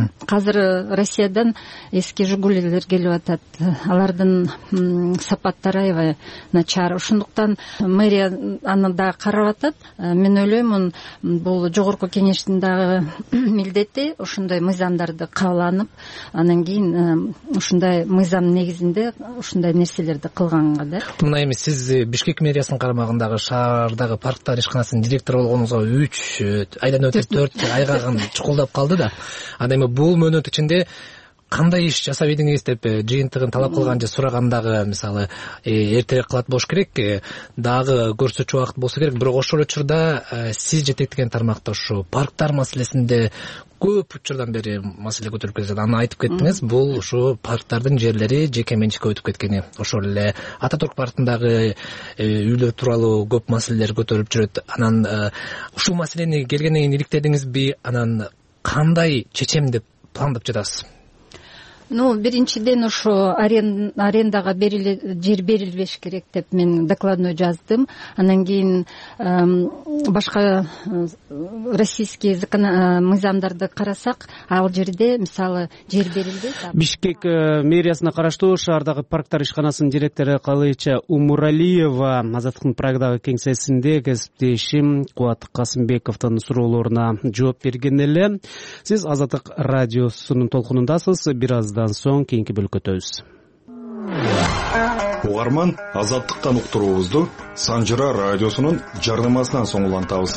Азыр Россиядан эски Жигулилер келип атат. Алардын сапаттары аябай начар. Ошондуктан мэрия аны да карап атат. Мен ойлоймун, бул жогорку кеңештин дагы милдети ушундай мыйзамдарды кабыл, анан кийин ушундай мыйзам негизинде ушундай нерселерди кылганга да. Мына эми сиз Бишкек мэриясынын карамагындагы шаардагы парктар ишканасынын директору болгонуңузга үч айдан өтүп төрт айга чукулдап калды да. Анан эми бул мөөнөт ичинде кандай иш жасап идиңиз деп жыйынтыгын талап кылган же сурагандагы, мисалы эртерээк кылат болуш керек, дагы көрсөтчү убакыт болсо керек. Бирок ошол учурда сиз жетектеген тармакта ушу парктар маселесинде көп учурдан бери маселе көтөрүлүп келе жатат. Аны айтып кеттиңиз, бул ушу парктардын жерлери жеке менчикке өтүп кеткени. Ошол эле Ататурк паркындагы үйлөр тууралуу көп маселелер көтөрүлүп жүрөт. Анан ушул маселени келгенден кийин иликтедиңизби? Анан кандай чечем деп пландап жатасыз? Ну, биринчиден ошо арендага жер берилбеш керек деп мен докладной жаздым. Анан кийин башка российский мыйзамдарды карасак, ал жерде мисалы жер берилди. Бишкек мэриясына караштуу шаардагы парктар ишканасынын директору Калыча Умуралиева Азаттыктын Прагдагы кеңсесинде кесиптешим Кубат Касымбековдун суроолоруна жооп берген эле. Сиз Азаттык радиосунун толкунундасыз. Бир аздан соң кийинки бөлүккө өтөбүз. Угарман, Азаттыктан уктуруубузду Санжыра радиосунун жарнамасынан соң улантабыз.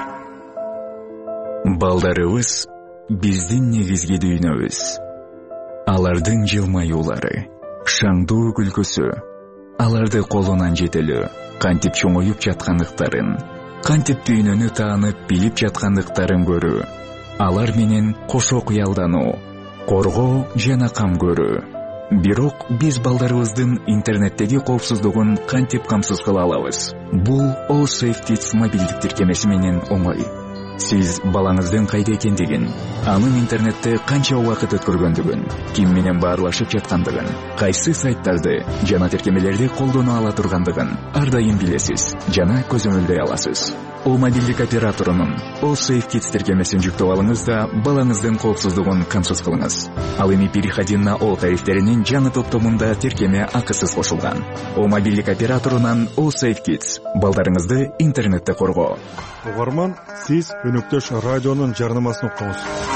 Балдарыбыз биздин негизги дүйнөбүз. Алардын жылмаюулары, шаңдуу күлкүсү, аларды колунан жетелөө, кантип чоңоюп жаткандыктарын, кантип дүйнөнү таанып билип жаткандыктарын көрүү, алар менен кошо кыялдануу, коргоо жана кам көрүү. Бирок биз балдарыбыздын интернеттеги коопсуздугун кантип камсыз кыла алабыз? Бул All Safety мобилдик тиркемеси менен оңой. Сиз балаңыздын кайда экендигин, анын интернетте канча убакыт өткөргөндүгүн, ким менен баарлашып жаткандыгын, кайсы сайттарды жана тиркемелерди колдоно ала тургандыгын ар дайым билесиз жана көзөмөлдөй аласыз. О мобилдик операторунун All Safety тиркемесин жүктөп алыңыз да балаңыздын коопсуздугун камсыз кылыңыз. Ал эми переходи на О тарифтеринин жаңы топтомунда тиркеме акысыз кошулган. О мобилдик операторунан All Safety балдарыңызды интернетте коргоо. Угарман, сиз өнөктөш радионун жарнамасын уктуңуз.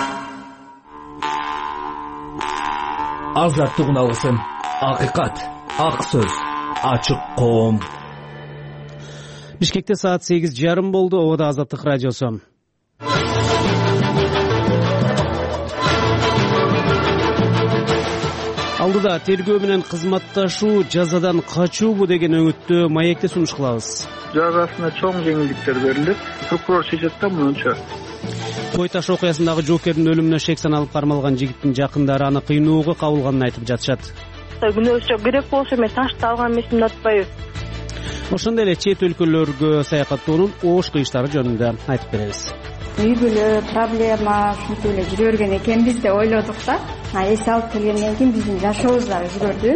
Азаттыгын алгысын, акыйкат, ак сөз, ачык коом. Бишкекте саат сегиз жарым болду. Обода Азаттык радиосу. Алдыда тергөө менен кызматташуу жазадан качуубу деген өңүттү маекте сунуш кылабыз. Жазасына чоң жеңилдиктер берилет. Прокурор чечет да мынча. Кой таш окуясындагы жоокердин өлүмүнө шек саналып кармалган жигиттин жакындары аны кыйноого кабылганын айтып жатышат. Күнөөсү керек болсо мен ташты алган эмесмин атпайбы. Ошондой эле чет өлкөлөргө саякаттоонун оош кыйыштары жөнүндө айтып беребиз. Үй бүлө проблема ушинтип эле жүрө берген экенбиз деп ойлодук да. Эс алып келгенден кийин биздин жашообуз дагы өзгөрдү.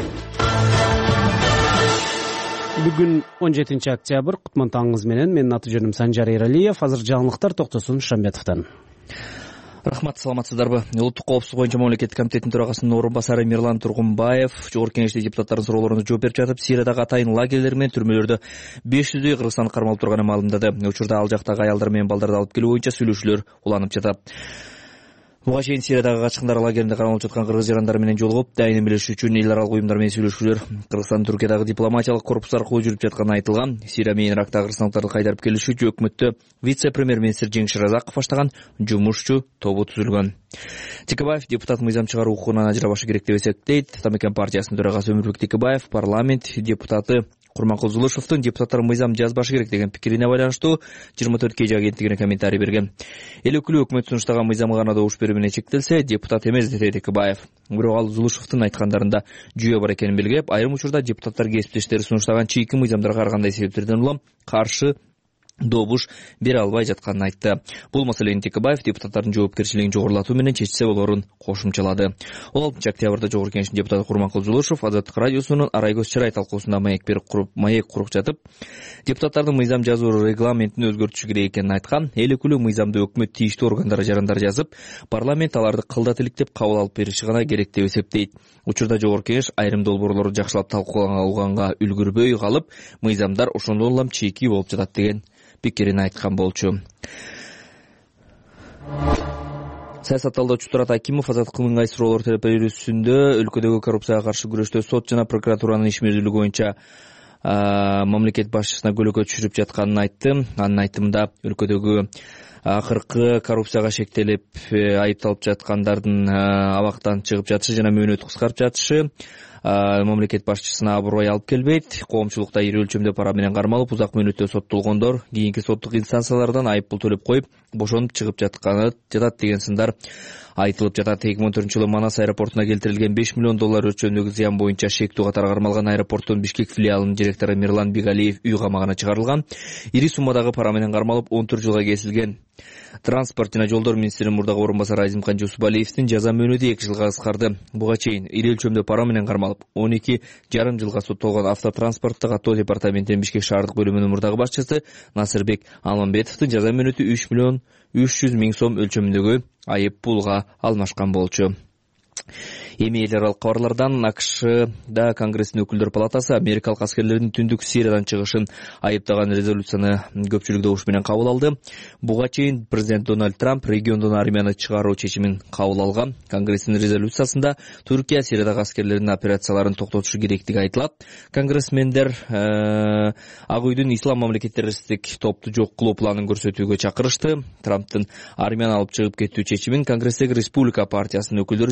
Бүгүн он жетинчи октябрь, кутман таңыңыз менен. Менин аты жөнүм Санжар Эралиев. Азыр жаңылыктар Токтосун Шамбетовдон. Рахмат, саламатсыздарбы? Улуттук коопсуздук боюнча мамлекеттик комитеттин төрагасынын орун басары Мирлан Тургунбаев Жогорку Кеңеште депутаттардын суроолоруна жооп берип жатып, Сириядагы атайын лагерлер менен түрмөлөрдө беш жүздөй кыргызстандык кармалып турганын маалымдады. Учурда ал жактагы аялдар менен балдарды алып келүү боюнча сүйлөшүүлөр уланып жатат. Буга чейин Сириядагы качкындар лагеринде кармалып жаткан кыргыз жарандары менен жолугуп, дайын эмелешүү үчүн эл аралык уюмдар менен сүйлөшүүлөр Кыргызстандын Түркиядагы дипломатиялык корпус аркылуу жүрүп жатканы айтылган. Сирия менен Ирактагы кыргызстандыктарды кайтарып келиш үчүн өкмөттө вице-премьер-министр Жеңиш Разаков баштаган жумушчу тобу түзүлгөн. Текебаев депутат мыйзам чыгаруу укугунан ажыра башы керек деп эсептейт. Атамекен партиясынын төрагасы Өмүрбек Текебаев парламент депутаты Курманкул Зулушевдун депутаттар мыйзам жазбашы керек деген пикирине байланыштуу жыйырма төрт кей агенттигине комментарий берген. Эл өкүлү өкмөт сунуштаган мыйзамга гана добуш берүү менен чектелсе, депутат эмес деди Текебаев. Бирок ал Зулушевдун айткандарында жүйө бар экенин белгилеп, айрым учурда депутаттар кесиптештери сунуштаган чийки мыйзамдарга ар кандай себептерден улам каршы добуш бере албай жатканын айтты. Бул маселени Текебаев депутаттардын жоопкерчилигин жогорулатуу менен чечсе болорун кошумчалады. он алтынчы октябрда Жогорку Кеңештин депутаты Курманкул Зулушев Азаттык радиосунун Арайгөз Чырай талкуусунда маек берип куруп, маек куруп жатып, депутаттардын мыйзам жазуу регламентин өзгөртүшү керек экенин айткан. Эл өкүлү мыйзамды өкмөт тийиштүү органдары жарандар жазып, парламент аларды кылдат иликтеп кабыл алып бериши гана керек деп эсептейт. Учурда Жогорку Кеңеш айрым долбоорлорду жакшылап талкуулаганга үлгүрбөй калып, мыйзамдар ошондон улам чийки болуп жатат деген пикирин айткан болчу. Саясат талдоочу Турат Акимов Азаттыктын кайсы суроолор терапевтүсүндө өлкөдөгү коррупцияга каршы күрөштө сот жана прокуратуранын ишмердүүлүгү боюнча мамлекет башчысына көйгөйгө түшүрүп жатканын айтты. Анын айтымында өлкөдөгү акыркы коррупцияга шектелип айыпталып жаткандардын абактан чыгып жатышы жана мөөнөтү кыскарып жатышы мамлекет башчысына абурой алып келбейт. Коомчулукта ири өлчөмдө пара менен кармалып, узак мөөнөттө соттолгондор кийинки соттук инстанциялардан айыппул төлөп коюп, бошонуп чыгып жатканы жатат деген сындар айтылып жатат. эки миң он төртүнчү жылы Манас аэропортуна келтирилген беш миллион доллар өлчөмдөгү зыян боюнча шектүү катары кармалган аэропорттун Бишкек филиалынын директору Мирлан Бигалиев үй камагына чыгарылган. Ири суммадагы пара менен кармалып он төрт жылга кесилген. Транспорт жана жолдор министринин мурдагы орун басары Азимкан Жусупалиевдин жаза мөөнөтү эки жылга кыскарды. Буга чейин ири өлчөмдө пара менен кармалып он эки жарым жылга соттолгон автотранспорттук каттоо департаментинин Бишкек шаардык бөлүмүнүн мурдагы башчысы Насырбек Алмамбетовдун жаза мөөнөтү үч миллион үч жүз миң сом өлчөмүндөгү айып пулга алмашкан болчу. Эми эл аралык кабарлардан АКШда Конгресстин өкүлдөр палатасы америкалык аскерлердин түндүк Сириядан чыгышын айыптаган резолюцияны көпчүлүк добуш менен кабыл алды. Буга чейин президент Дональд Трамп региондон армияны чыгаруу чечимин кабыл алган. Конгресстин резолюциясында Түркия Сириядагы аскерлердин операцияларын токтотушу керектиги айтылат. Конгрессмендер Ак үйдүн ислам мамлекет террористтик топту жок кылуу планын көрсөтүүгө чакырышты. Трамптын армияны алып чыгып кетүү чечимин Конгресстеги Республика партиясынын өкүлдөрү жана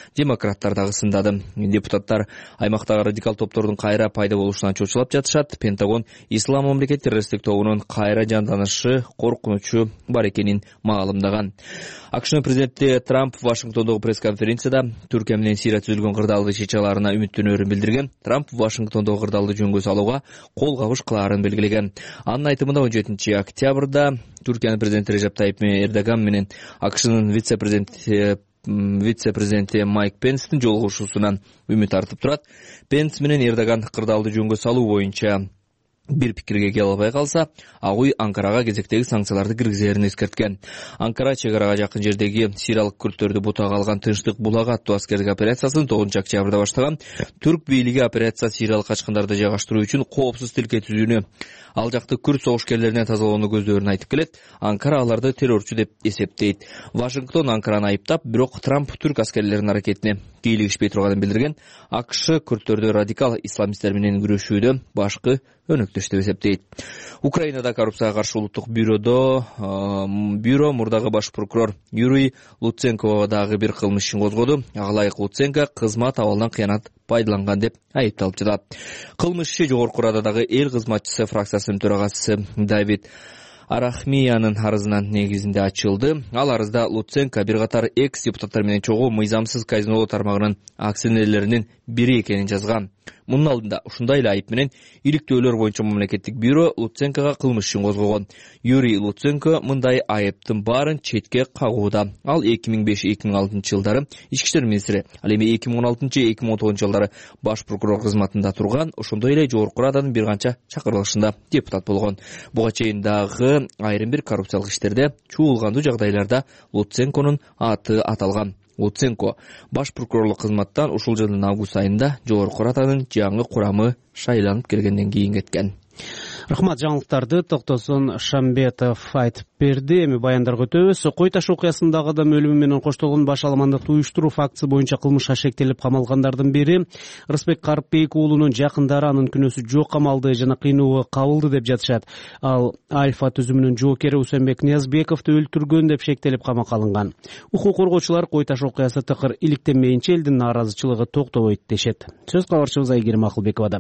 демократтар дагы сындады. Депутаттар аймактагы радикал топтордун кайра пайда болушунан чочулап жатышат. Пентагон ислам мамлекет террористтик тобунун кайра жанданышы коркунучу бар экенин маалымдаган. АКШнын президенти Трамп Вашингтондогу пресс-конференцияда Түркия менен Сирия түзүлгөн кырдаалды чечаларына үмүттөнөрүн билдирген. Трамп Вашингтондогу кырдаалды жөнгө салууга кол кабыш кылаарын белгилеген. Анын айтымында он жетинчи октябрда Түркиянын президенти Режеп Тайип Эрдоган менен АКШнын вице-президенти вице-президенти Майк Пенстин жолугушуусунан үмүт артып турат. Пенс менен Эрдоган кырдаалды жөнгө салуу боюнча бир пикирге келе албай калса, Агуй Анкарага кезектеги санкцияларды киргизерин эскерткен. Анкара чек арага жакын жердеги сириялык күрттөрдү бутага алган Тынчтык булагы аттуу аскердик операциясын тогузунчу октябрда баштаган. Түрк бийлиги операция сириялык качкындарды жайгаштыруу үчүн коопсуз тилке түзүүнү, ал жакты күрд согушкерлеринен тазалоону көздөрүн айтып келет. Анкара аларды террорчу деп эсептейт. Вашингтон Анкараны айыптап, бирок Трамп түрк аскерлеринин аракетине кийлигишпей турганын билдирген. АКШ күрттөрдү радикал исламисттер менен күрөшүүдө башкы өнөктөш деп эсептейт. Украинада коррупцияга каршы улуттук бюродо бюро мурдагы баш прокурор Юрий Луценкого дагы бир кылмыш ишин козгоду. Ага ылайык Луценко кызмат абалынан кыянат пайдаланган деп айыпталып жатат. Кылмыш иши Жогорку Рададагы эл кызматчысы фракциясынын төрагасы Давид Арахмиянын арызынын негизинде ачылды. Ал арызда Луценко бир катар экс-депутаттар менен чогуу мыйзамсыз казинолоо тармагынын акционерлеринин бири экенин жазган. Мунун алдында ушундай эле айып менен иликтөөлөр боюнча мамлекеттик бюро Луценкого кылмыш ишин козгогон. Юрий Луценко мындай айыптын баарын четке кагууда. Ал эки миң беш эки миң алтынчы жылдары ички иштер министри, ал эми эки миң он алтынчы эки миң он тогузунчу жылдары баш прокурор кызматында турган, ошондой эле Жогорку Раданын бир канча чакырылышында депутат болгон. Буга чейин дагы айрым бир коррупциялык иштерде чуулгандуу жагдайларда Луценконун аты аталган. Луценко баш прокурорлук кызматтан ушул жылдын август айында Жогорку Раданын жаңы курамы шайланып келгенден кийин кеткен. Рахмат, жаңылыктарды Токтосун Шамбетов айтып берди. Эми баяндарга өтөбүз. Кой Таш окуясындагы да өлүмү менен коштолгон баш аламандыкты уюштуруу фактысы боюнча кылмышка шектелип камалгандардын бири Рыспек Карыпбек уулунун жакындары анын күнөөсү жок камалды жана кыйноого кабылды деп жатышат. Ал Альфа түзүмүнүн жоокери Усенбек Ниязбековду өлтүргөн деп шектелип камакка алынган. Укук коргоочулар Кой Таш окуясы тыкыр иликтенмейинче элдин нааразычылыгы токтобойт дешет. Сөз кабарчыбыз Айгерим Акылбековада.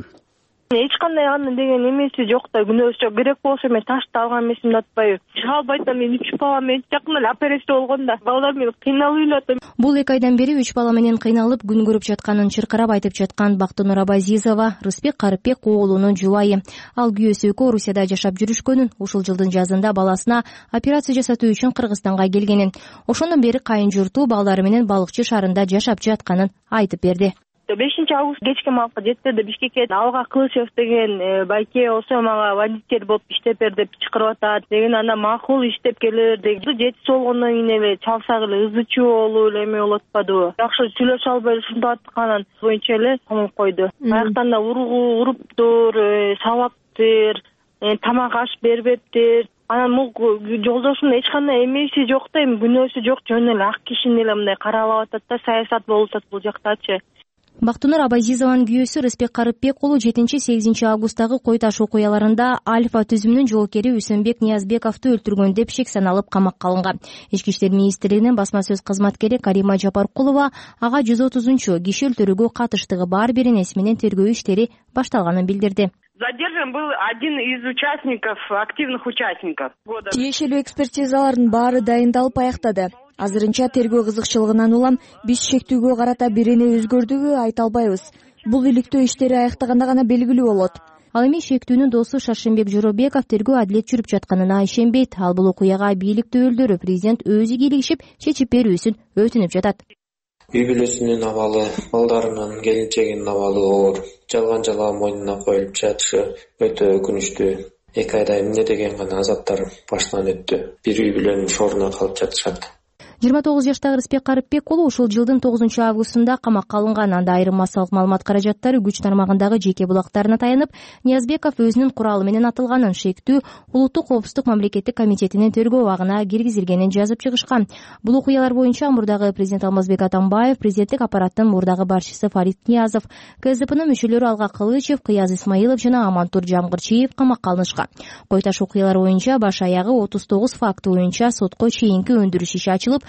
Эч кандай анын деген эмеси жок да, күнөөсү жок. Керек болсо мен ташты алган эмесимди атпайбы. Шалбайт да, мен үч бала менен жакын эле операция болгон да. Балдар менен кыйналып эле. Бул эки айдан бери үч бала менен кыйналып күн көрүп жатканын чыркырап айтып жаткан Бактынур Абазизова Рыспек Карыпбек уулунун жубайы. Ал күйөөсү экөө Орусияда жашап жүрүшкөнүн, ушул жылдын жазында баласына операция жасатуу үчүн Кыргызстанга келгенин, ошондон бери кайын журту балдары менен Балыкчы шаарында жашап жатканын айтып берди. бешинчи август кечки маалга жеттерде Бишкекке Алга Кылычев деген байке болсо мага водитель болуп иштеп бер деп чакырып атат деген, анда макул иштеп келер деген. Жетиси болгондон кийин эле чалсак эле ызы чуу болуп эле эме болуп атпадыбы. Жакшы сүйлөшө албай ушундай атканын боюнча эле камап койду. Аяктан да ургу уруптур, сабаптыр, тамак аш бербептир. Анан бул жолдошумдун эч кандай эмеси жок да, эми күнөөсү жок, жөн эле ак кишини эле мындай каралап атат да, саясат болуп атат бул жактачы. Бактынур Абазизованын күйөөсү Рыспек Карыпбек уулу жетинчи сегизинчи августтагы Кой Таш окуяларында Альфа түзүмүнүн жоокери Усенбек Ниязбековду өлтүргөн деп шек саналып камакка алынган. Ички иштер министрлигинин басма сөз кызматкери Карима Жапаркулова ага жүз отузунчу киши өлтүрүүгө катыштыгы бар бир энеси менен тергөө иштери башталганын билдирди. Задержан был один из участников, активных участников. Тиешелүү экспертизалардын баары дайындалып аяктады. Азырынча тергөө кызыкчылыгынан улам биз шектүүгө карата бир эне өзгөрдүгү айта албайбыз. Бул иликтөө иштери аяктаганда гана белгилүү болот. Ал эми шектүүнүн досу Шаршембек Жоробеков тергөө адилет жүрүп жатканына ишенбейт. Ал бул окуяга бийлик өөлдөрү президент өзү кийлигишип чечип берүүсүн өтүнүп жатат. Үй бүлөсүнүн абалы, балдарынын, келинчегинин абалы оор. Жалган жалган мойнуна коюлуп жатышы өтө өкүнүчтүү. Эки айда эмне деген гана азаптар башынан өттү. Бир үй бүлөнүн шоруна калып жатышат. жыйырма тогуз жаштагы Рыспек Карыпбек уулу ушул жылдын тогузунчу августунда камакка алынган. Анда айрым массалык маалымат каражаттары күч тармагындагы жеке булактарына таянып, Ниязбеков өзүнүн куралы менен атылганын, шектүү улуттук коопсуздук мамлекеттик комитетинин тергөө абагына киргизилгенин жазып чыгышкан. Бул окуялар боюнча мурдагы президент Алмазбек Атамбаев, президенттик аппараттын мурдагы башчысы Фарид Ниязов, КСДПнын мүчөлөрү Алга Кылычев, Кыяз Исмаилов жана Амантур Жамгырчиев камакка алынышкан. Кой Таш окуялары боюнча баш аягы отуз тогуз факты боюнча сотко чейинки өндүрүш иши ачылып,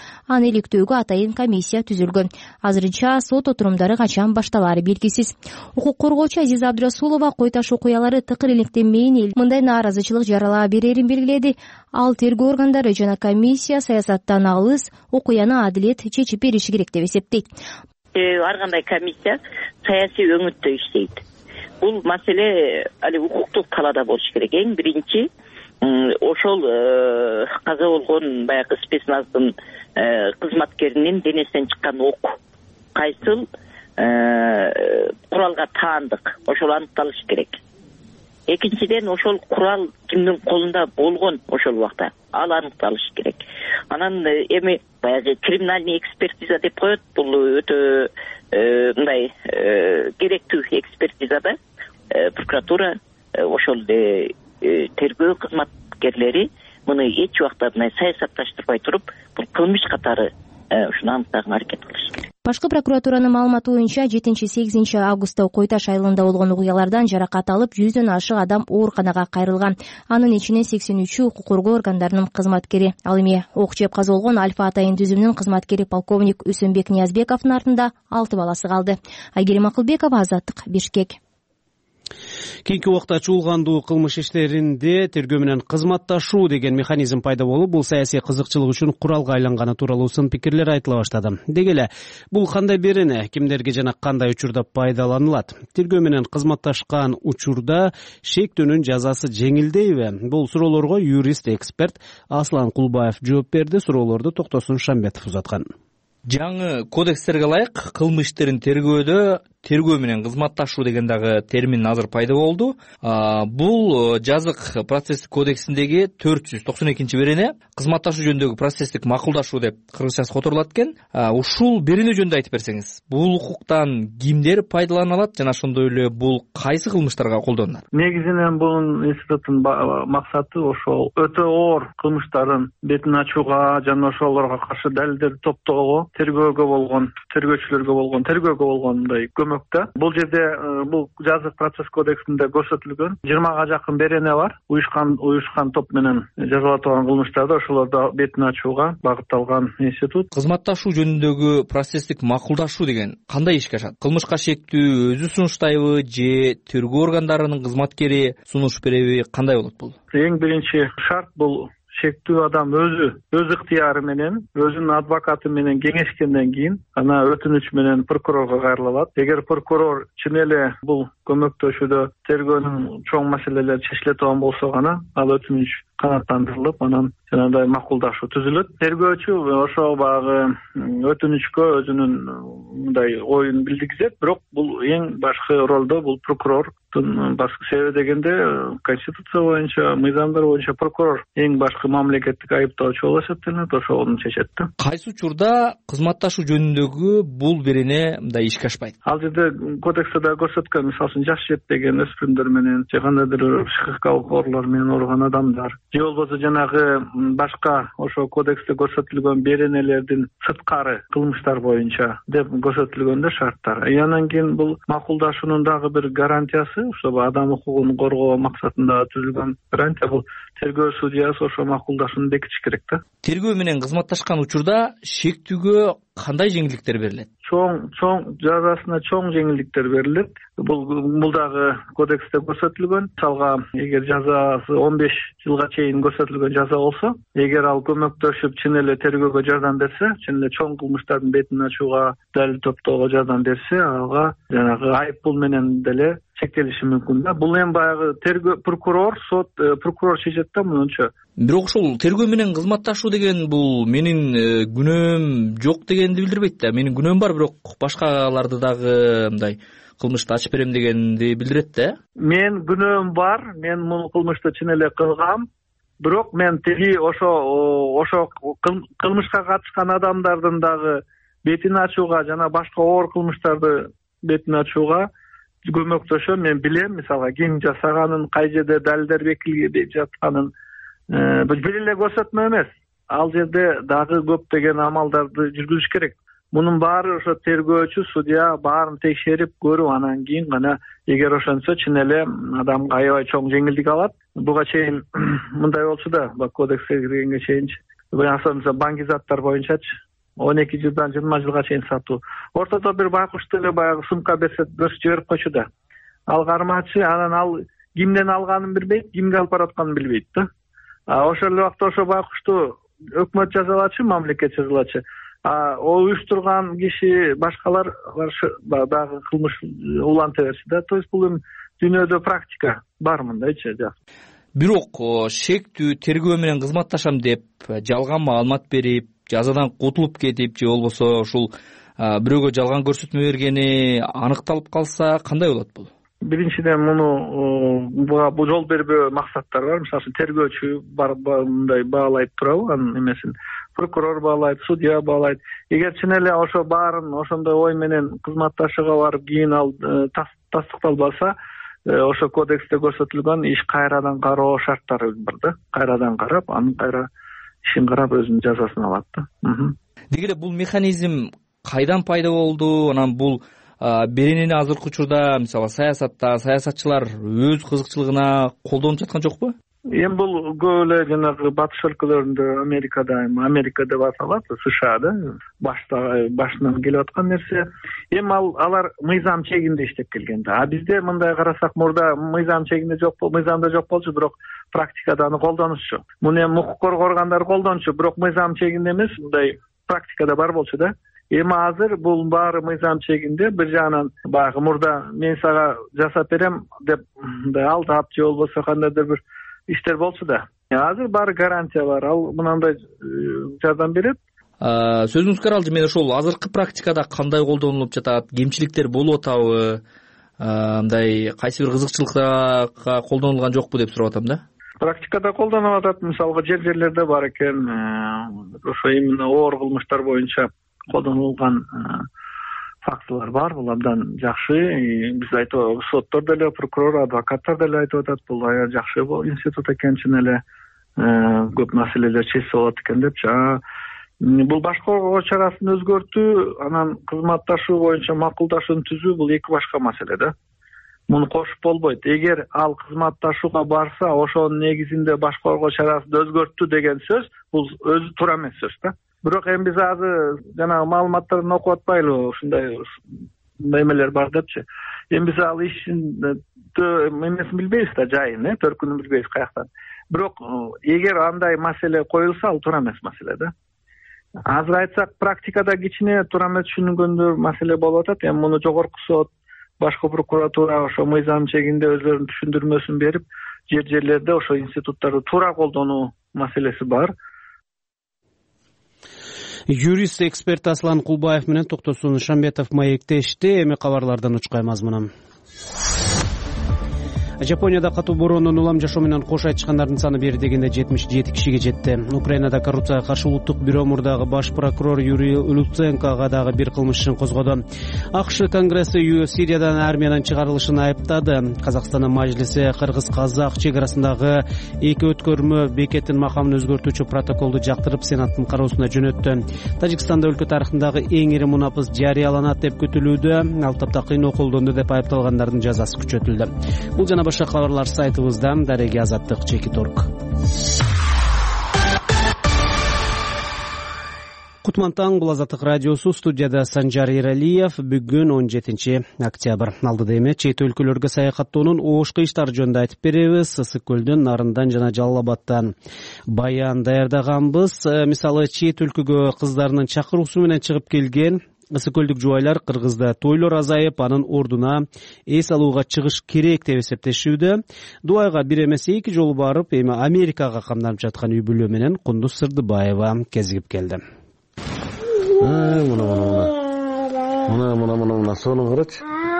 Аны иликтөөгө атайын комиссия түзүлгөн. Азырынча сот отурумдары качан башталаары белгисиз. Укук коргоочу Азиза Абдрасулова кой таш окуялары тыкыр иликтенмейин эл мындай нааразычылык жаралаа берерин белгиледи. Ал тергөө органдары жана комиссия саясаттан алыс окуяны адилет чечип бериши керек деп эсептейт. Ар кандай комиссия саясий өңүттө иштейт. Бул маселе али укуктук талаада болуш керек. Эң биринчи ошол каза болгон баягы спецназдын кызматкеринин денесинен чыккан ок кайсыл куралга таандык, ошол аныкталыш керек. Экинчиден ошол курал кимдин колунда болгон ошол убакта ал аныкталыш керек. Анан эми баягы криминальный экспертиза деп коет, бул өтө мындай керектүү экспертиза да. Прокуратура ошол тергөө кызматкерлери муну эч убакта мындай саясатташтырбай туруп, бул кылмыш катары ушуну аныктаганга аракет кылыш керек. Башкы прокуратуранын маалыматы боюнча жетинчи-сегизинчи августта кой таш айылында болгон окуялардан жаракат алып жүздөн ашык адам ооруканага кайрылган. Анын ичинен сексен үчү укук коргоо органдарынын кызматкери. Ал эми ок жеп каза болгон Альфа атайын түзүмүнүн кызматкери полковник Үсөнбек Ниязбековдун артында алты баласы калды. Айгерим Акылбекова, Азаттык, Бишкек. Кийинки убакта чуулгандуу кылмыш иштеринде тергөө менен кызматташуу деген механизм пайда болуп, бул саясий кызыкчылык үчүн куралга айланганы тууралуу сын пикирлер айтыла баштады. Деги эле, бул кандай берене, кимдерге жана кандай учурда пайдаланылат? Тергөө менен кызматташкан учурда шектөөнүн жазасы жеңилдейби? Бул суроолорго юрист-эксперт Аслан Кулбаев жооп берди. Суроолорду Токтосун Шамбетов узаткан. Жаңы кодекстерге ылайык кылмыш иштерин тергөөдө тергөө менен кызматташуу деген дагы термин азыр пайда болду. Бул жазык процесстик кодексиндеги төрт жүз токсон экинчи берене кызматташуу жөнүндөгү процесстик макулдашуу деп кыргызчасы которулат экен. Ушул берене жөнүндө айтып берсеңиз, бул укуктан кимдер пайдалана алат жана ошондой эле бул кайсы кылмыштарга колдонулат? Негизинен бул институттун максаты ошол өтө оор кылмыштардын бетин ачууга жана ошолорго каршы далилдерди топтоого, тергөөгө болгон, тергөөчүлөргө болгон, тергөөгө болгон мындай көмөктө. Бул жерде бул жазык процесс кодексинде көрсөтүлгөн жыйырмага жакын берене бар. Уюшкан уюшкан топ менен жазалатылган кылмыштарды ошолорду бетин ачууга багытталган институт. Кызматташуу жөнүндөгү процесстик макулдашуу деген кандай ишке ашат? Кылмышка шектүү өзү сунуштайбы же тергөө органдарынын кызматкери сунуш береби, кандай болот бул? Эң биринчи шарт бул шектүү адам өзү өз ыктыяры менен, өзүнүн адвокаты менен кеңешкенден кийин ана өтүнүч менен прокурорго кайрыла алат. Эгер прокурор чын эле бул көмөктөшүүдө тергөөнүн чоң маселелери чечиле турган болсо гана ал өтүнүч канааттандырылып, анан жанагындай макулдашуу түзүлөт. Тергөөчү ошо багы өтүнүчкө өзүнүн мындай оюн билдиргизет, бирок бул эң башкы ролдо бул прокурордун башкы себеби дегенде конституция боюнча, мыйзамдар боюнча прокурор эң башкы мамлекеттик айыптоочу болуп эсептелет, ошону чечет да. Кайсы учурда кызматташуу жөнүндөгү бул берене мындай ишке ашпайт? Ал жерде кодексте да көрсөткөн, мисалы үчүн жаш жетпеген өспүрүмдөр менен же кандайдыр психикалык оорулар менен ооруган адамдар же болбосо жанагы башка ошо кодексте көрсөтүлгөн беренелердин сырткары кылмыштар боюнча деп көрсөтүлгөндө шарттар. И анан кийин бул макулдашуунун дагы бир гарантиясы, ошо адам укугун коргоо максатында түзүлгөн гарантия, бул тергөө судьясы ошо макулдашууну бекитиш керек да. Тергөө менен кызматташкан учурда шектүүгө кандай жеңилдиктер берилет? Чоң чоң жазасына чоң жеңилдиктер берилет. Бул бул дагы кодексте көрсөтүлгөн. Мисалга, эгер жазасы он беш жылга чейин көрсөтүлгөн жаза болсо, эгер ал көмөктөшүп чын эле тергөөгө жардам берсе, чын эле чоң кылмыштардын бетин ачууга, далил топтоого жардам берсе, ага жанагы айып пул менен деле чектелиши мүмкүн да. Бул эми баягы тергөө прокурор, сот прокурор чечет да мынча. Бирок ошол тергөө менен кызматташуу деген бул менин күнөөм жок дегенди билдирбейт да. Менин күнөөм бар, бирок башкаларды дагы мындай кылмышты ачып берем дегенди билдирет да. Мен күнөөм бар, мен муну кылмышты чын эле кылгам, бирок мен тиги ошо ошо кылмышка катышкан адамдардын дагы бетин ачууга жана башка оор кылмыштарды бетин ачууга көмөктөшөм. Мен билем, мисалга ким жасаганын, кай жерде далилдер бекилип жатканын бир эле көрсөтмө эмес. Ал жерде дагы көптөгөн амалдарды жүргүзүш керек. Мунун баары ошо тергөөчү, судья баарын текшерип көрүп, анан кийин гана эгер ошонсо чын эле адамга аябай чоң жеңилдик алат. Буга чейин мындай болчу да, кодекске киргенге чейин мисалы баңгизаттар боюнчачы он эки жылдан жыйырма жылга чейин сатуу. Ортодо бир байкушту эле баягы сумка берсе берип жиберип койчу да. Ал кармачы анан ал кимден алганын билбейт, кимге алып баратканын билбейт да. Ошол эле убакта ошо байкушту өкмөт жазалачы, мамлекет жазалачы. А о уюштурган киши башкалар дагы кылмыш уланта берчү да. То есть бул эми дүйнөдө практика бар мындайчы. Бирок шектүү тергөө менен кызматташам деп жалган маалымат берип, жазадан кутулуп кетип же болбосо ушул бирөөгө жалган көрсөтмө бергени аныкталып калса кандай болот бул? Биринчиден муну бул жол бербөө максаттары бар. Мисалы үчүн тергөөчү бар мындай баалайт турабы, анын эмесин прокурор баалайт, судья баалайт. Эгер чын эле ошо баарын ошондой ой менен кызматташууга барып кийин ал тастыкталбаса, ошо кодексте көрсөтүлгөн иш кайрадан кароо шарттары бар да. Кайрадан карап, анын кайра ишин карап өзүнүн жазасын алат да. Деги эле бул механизм кайдан пайда болду? Анан бул беренени азыркы учурда мисалы саясатта саясатчылар өз кызыкчылыгына колдонуп жаткан жокпу? Эми бул көп эле жанагы батыш өлкөлөрүндө, Америкада, Америка деп аталат, США да башта башынан келип аткан нерсе. Эми ал алар мыйзам чегинде иштеп келген да. А бизде мындай карасак, мурда мыйзам чегинде жок болду, мыйзамда жок болчу, бирок практикада аны колдонушчу. Муну эми укук коргогандар колдончу, бирок мыйзам чегинде эмес, мындай практикада бар болчу да. Эми азыр бул баары мыйзам чегинде. Бир жагынан баягы мурда мен сага жасап берем деп мындай алдап же болбосо кандайдыр бир иштер болчу да. Азыр баары гарантия бар. Ал мынандай жардам берет. Сөзүңүзгө каралды, мен ошол азыркы практикада кандай колдонулуп жатат, кемчиликтер болуп атабы, мындай кайсы бир кызыкчылыкка колдонулган жокпу деп сурап атам да. Практикада колдонуп атат, мисалга жер жерлерде бар экен. Ошо именно оор кылмыштар боюнча колдонулган фактылар бар. Бул абдан жакшы. Биз айтып, соттор деле, прокурор, адвокаттар деле айтып атат, бул аябай жакшы институт экен, чын эле көп маселелер чечсе болот экен депчи. Бул баш коргоо чарасын өзгөртүү, анан кызматташуу боюнча макулдашууну түзүү, бул эки башка маселе да. Муну кошуп болбойт. Эгер ал кызматташууга барса, ошонун негизинде баш коргоо чарасын өзгөрттү деген сөз, бул өзү туура эмес сөз да. Бирок эми биз азыр жанагы маалыматтарын окуп атпайлы, ушундай немелер бар депчи. Эми биз ал ишин эмесин билбейбиз да, жайын, э, төркүнүн билбейбиз каяктан. Бирок эгер андай маселе коюлса, ал туура эмес маселе да. Азыр айтсак, практикада кичине туура эмес түшүнгөндөр маселе болуп атат. Эми муну жогорку сот, башкы прокуратура ошо мыйзам чегинде өзлөрүнүн түшүндүрмөсүн берип, жер жерлерде ошо институттарды туура колдонуу маселеси бар. Юрист эксперт Аслан Кулбаев менен Токтосун Шамбетов маектешти. Эми кабарлардан учкай мазмуну. Жапонияда катуу бороондон улам жашоо менен кош айтышкандардын саны бери дегенде жетимиш жети кишиге жетти. Украинада коррупцияга каршы улуттук бюро мурдагы баш прокурор Юрий Луценкого дагы бир кылмыш ишин козгоду. АКШ Конгресси Сириядан армиядан чыгарылышын айыптады. Казакстандын мажлиси кыргыз-казак чек арасындагы эки өткөрмө бекеттин макамын өзгөртүүчү протоколду жактырып Сенаттын кароосуна жөнөттү. Тажикстанда өлкө тарыхындагы эң ири мунапыс жарыяланат деп күтүлүүдө. Ал тапта кыйноо колдонду деп айыпталгандардын жазасы күчөтүлдү. Бул жана башка кабарлар сайтыбызда. Дареги Азаттык, Чекит орг. Кутман таң, бул Азаттык радиосу, студияда Санжар Эралиев. Бүгүн он жетинчи октябрь. Алдыда эми чет өлкөлөргө саякаттоонун ош кыйыштары жөнүндө айтып беребиз. Ысык көлдөн, Нарындан жана Жалал Абадтан баян даярдаганбыз. Мисалы, чет өлкөгө кыздарынын чакыруусу менен чыгып келген ысык көлдүк жубайлар Кыргызда тойлор азайып, анын ордуна эс алууга чыгыш керек деп эсептешүүдө. Дубайга бир эмес эки жолу барып, эми Америкага камданып жаткан үй бүлө менен Кундуз Сырдыбаева кезигип келди. Мына мына мына мына мына мына сону карачы.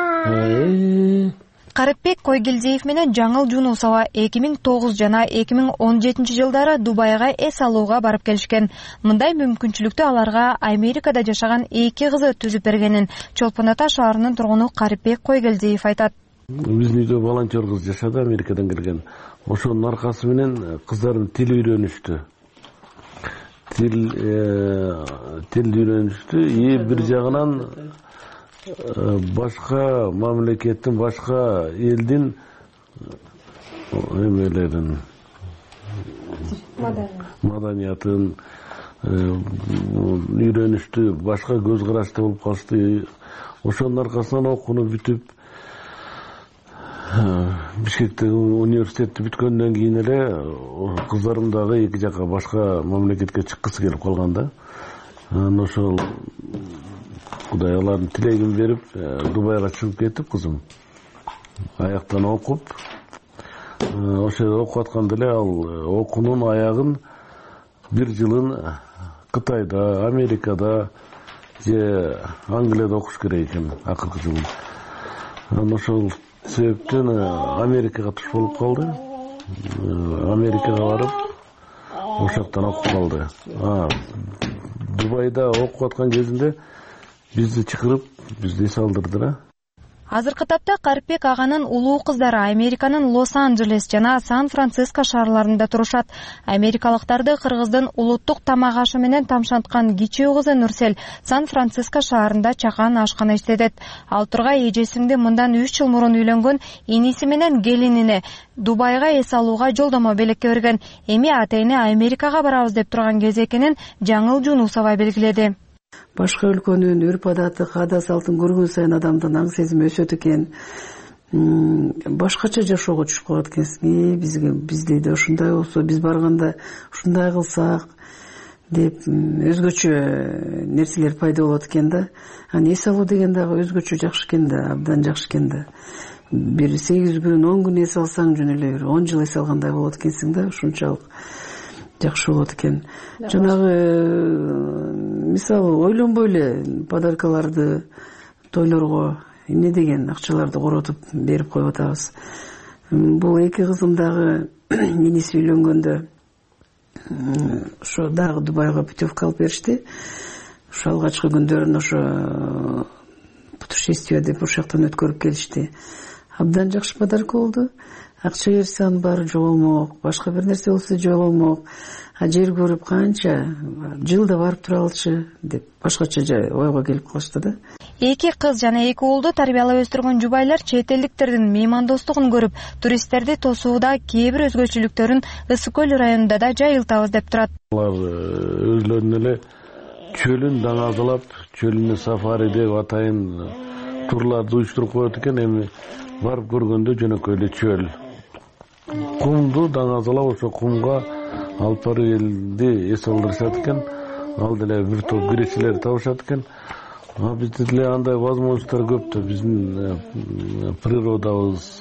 Карипбек Койгелдиев менен Жаңыл Жунусова эки миң тогуз жана эки миң он жетинчи жылдары Дубайга эс алууга барып келишкен. Мындай мүмкүнчүлүктү аларга Америкада жашаган эки кызы түзүп бергенин Чолпон Ата шаарынын тургуну Карипбек Койгелдиев айтат. Биздин үйдө волонтер кыз жашады, Америкадан келген. Ошонун аркасы менен кыздарым тил үйрөнүштү. Тил тил үйрөнүштү. И бир жагынан башка мамлекеттин, башка элдин эмелерин, маданиятын, үйрөнүштү, башка көз карашты болуп калышты. Ошонун аркасынан окууну бүтүп, Бишкектеги университетти бүткөндөн кийин эле кыздарым дагы эки жака башка мамлекетке чыккысы келип калган да. Анан ошол Кудай алардын тилегин берип, Дубайга чыгып кетип, кызым аяктан окуп, ошол жерде окуп атканда эле ал окуунун аягын бир жылын Кытайда, Америкада же Англияда окуш керек экен акыркы жылын. Анан ошол себептен Америкага туш болуп калды. Америкага барып, ошоктон окуп калды. Дубайда окуп аткан кезинде бизди чакырып, бизди эс алдырды да. Азыркы тапта Карипбек аганын улуу кыздары Американын Лос-Анджелес жана Сан-Франциско шаарларында турушат. Америкалыктарды кыргыздын улуттук тамак ашы менен тамшанткан кичүү кызы Нурсел Сан-Франциско шаарында чакан ашкана иштетет. Ал Тургай эжесиңди мындан үч жыл мурун үйлөнгөн иниси менен келинине Дубайга эс алууга жолдомо белекке берген. Эми атайыны Америкага барабыз деп турган кез экенин Жаңыл Жунусова белгиледи. Башка өлкөнүн үрп адаты, каада салтын көргөн сайын адамдын аң сезими өсөт экен. Башкача жашоого түшүп калат экенсиң. Бизге бизде да ушундай болсо, биз барганда ушундай кылсак деп өзгөчө нерселер пайда болот экен да. Аны эс алуу деген дагы өзгөчө жакшы экен да, абдан жакшы экен да. Бир сегиз күн, он күн эс алсаң жөн эле бир он жыл эс алгандай болот экенсиң да, ушунчалык жакшы болот экен. Жанагы мисалы ойлонбой эле подаркаларды тойлорго эмне деген акчаларды коротуп берип коюп атабыз. Бул эки кызым дагы иниси үйлөнгөндө ошо дагы Дубайга путевка алып беришти. Ошо алгачкы күндөрүн ошо путешествие деп ошол жактан өткөрүп келишти. Абдан жакшы подарка болду. Акча берсе анын баары жоголмок, башка бир нерсе болсо жоголмок. А жер көрүп канча жылда барып тура алчы деп башкача ойго келип калышты да. Эки кыз жана эки уулду тарбиялап өстүргөн жубайлар чет элдиктердин меймандостугун көрүп, туристтерди тосууда кээ бир өзгөчөлүктөрүн Ысык көл районунда да жайылтабыз деп турат. Алар өзлөрүнүн эле чөлүн даңазалап, чөлүнө сафари деп атайын турларды уюштуруп коет экен. Эми барып көргөндө жөнөкөй эле чөл. Кумду даңазалап, ошо кумга алып барып элди эс алдырышат экен. Ал деле бир топ киречилер табышат экен. А бизде деле андай возможностьтор көп да. Биздин природабыз,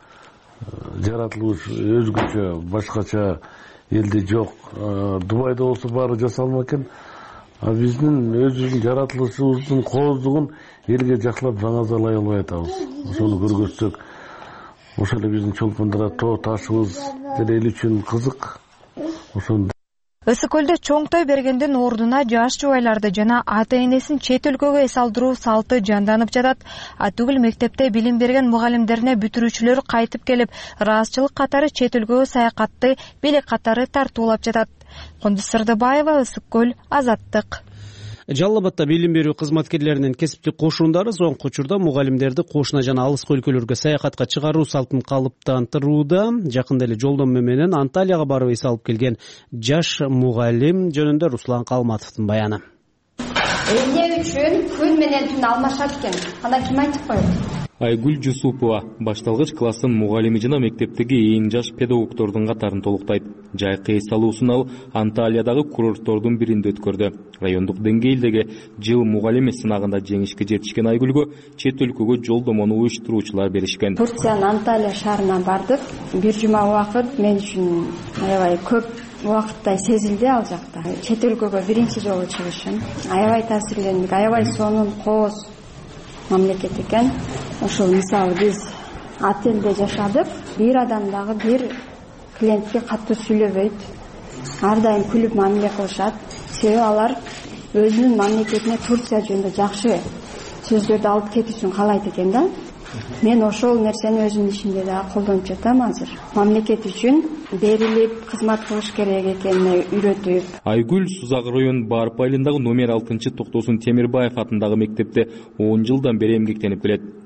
жаратылыш өзгөчө, башкача элде жок. Дубайда болсо баары жасалма экен. А биздин өзүбүздүн жаратылышыбыздын кооздугун элге жакшылап даңазалай албай атабыз. Ошону көргөзсөк, ошол эле биздин чолпондора тоо ташыбыз деле эл үчүн кызык. Ошондо Ысык көлдө чоң той бергендин ордуна жаш жубайларды жана ата энесин чет өлкөгө эс алдыруу салты жанданып жатат. А түгүл мектепте билим берген мугалимдерине бүтүрүүчүлөр кайтып келип, ыраазычылык катары чет өлкөгө саякатты белек катары тартуулап жатат. Кундуз Сырдыбаева, Ысык көл, Азаттык. Жалал Абадта билим берүү кызматкерлеринин кесиптик кошуундары соңку учурда мугалимдерди кошуна жана алыскы өлкөлөргө саякатка чыгаруу салтын калыптандырууда. Жакында эле жолдомо менен Анталияга барып эс алып келген жаш мугалим жөнүндө Руслан Калматовдун баяны. Эмне үчүн күн менен түн алмашат экен? Анан ким айтып коет? Айгүл Жусупова башталгыч класстын мугалими жана мектептеги эң жаш педагогдордун катарын толуктайт. Жайкы эс алуусун ал Анталиядагы курорттордун биринде өткөрдү. Райондук деңгээлдеги жыл мугалими сынагында жеңишке жетишкен Айгүлгө чет өлкөгө жолдомону уюштуруучулар беришкен. Турциянын Анталия шаарына бардык. Бир жума убакыт мен үчүн аябай көп убакыттай сезилди ал жакта. Чет өлкөгө биринчи жолу чыгышым. Аябай таасирлендик, аябай сонун кооз мамлекет экен. Ошол мисалы биз отелде жашадык. Бир адам дагы бир клиентке катуу сүйлөбөйт. Ар дайым күлүп мамиле кылышат. Себеби алар өзүнүн мамлекетине Турция жөнүндө жакшы сөздөрдү алып кетүүсүн каалайт экен да. Мен ошол нерсени өзүмдүн ишимде дагы колдонуп жатам азыр. Мамлекет үчүн берилип, кызмат кылыш керек экенине үйрөтүп. Айгүл Сузак район Барып айылындагы номер алтынчы Токтосун Темирбаев атындагы мектепте он жылдан бери эмгектенип келет.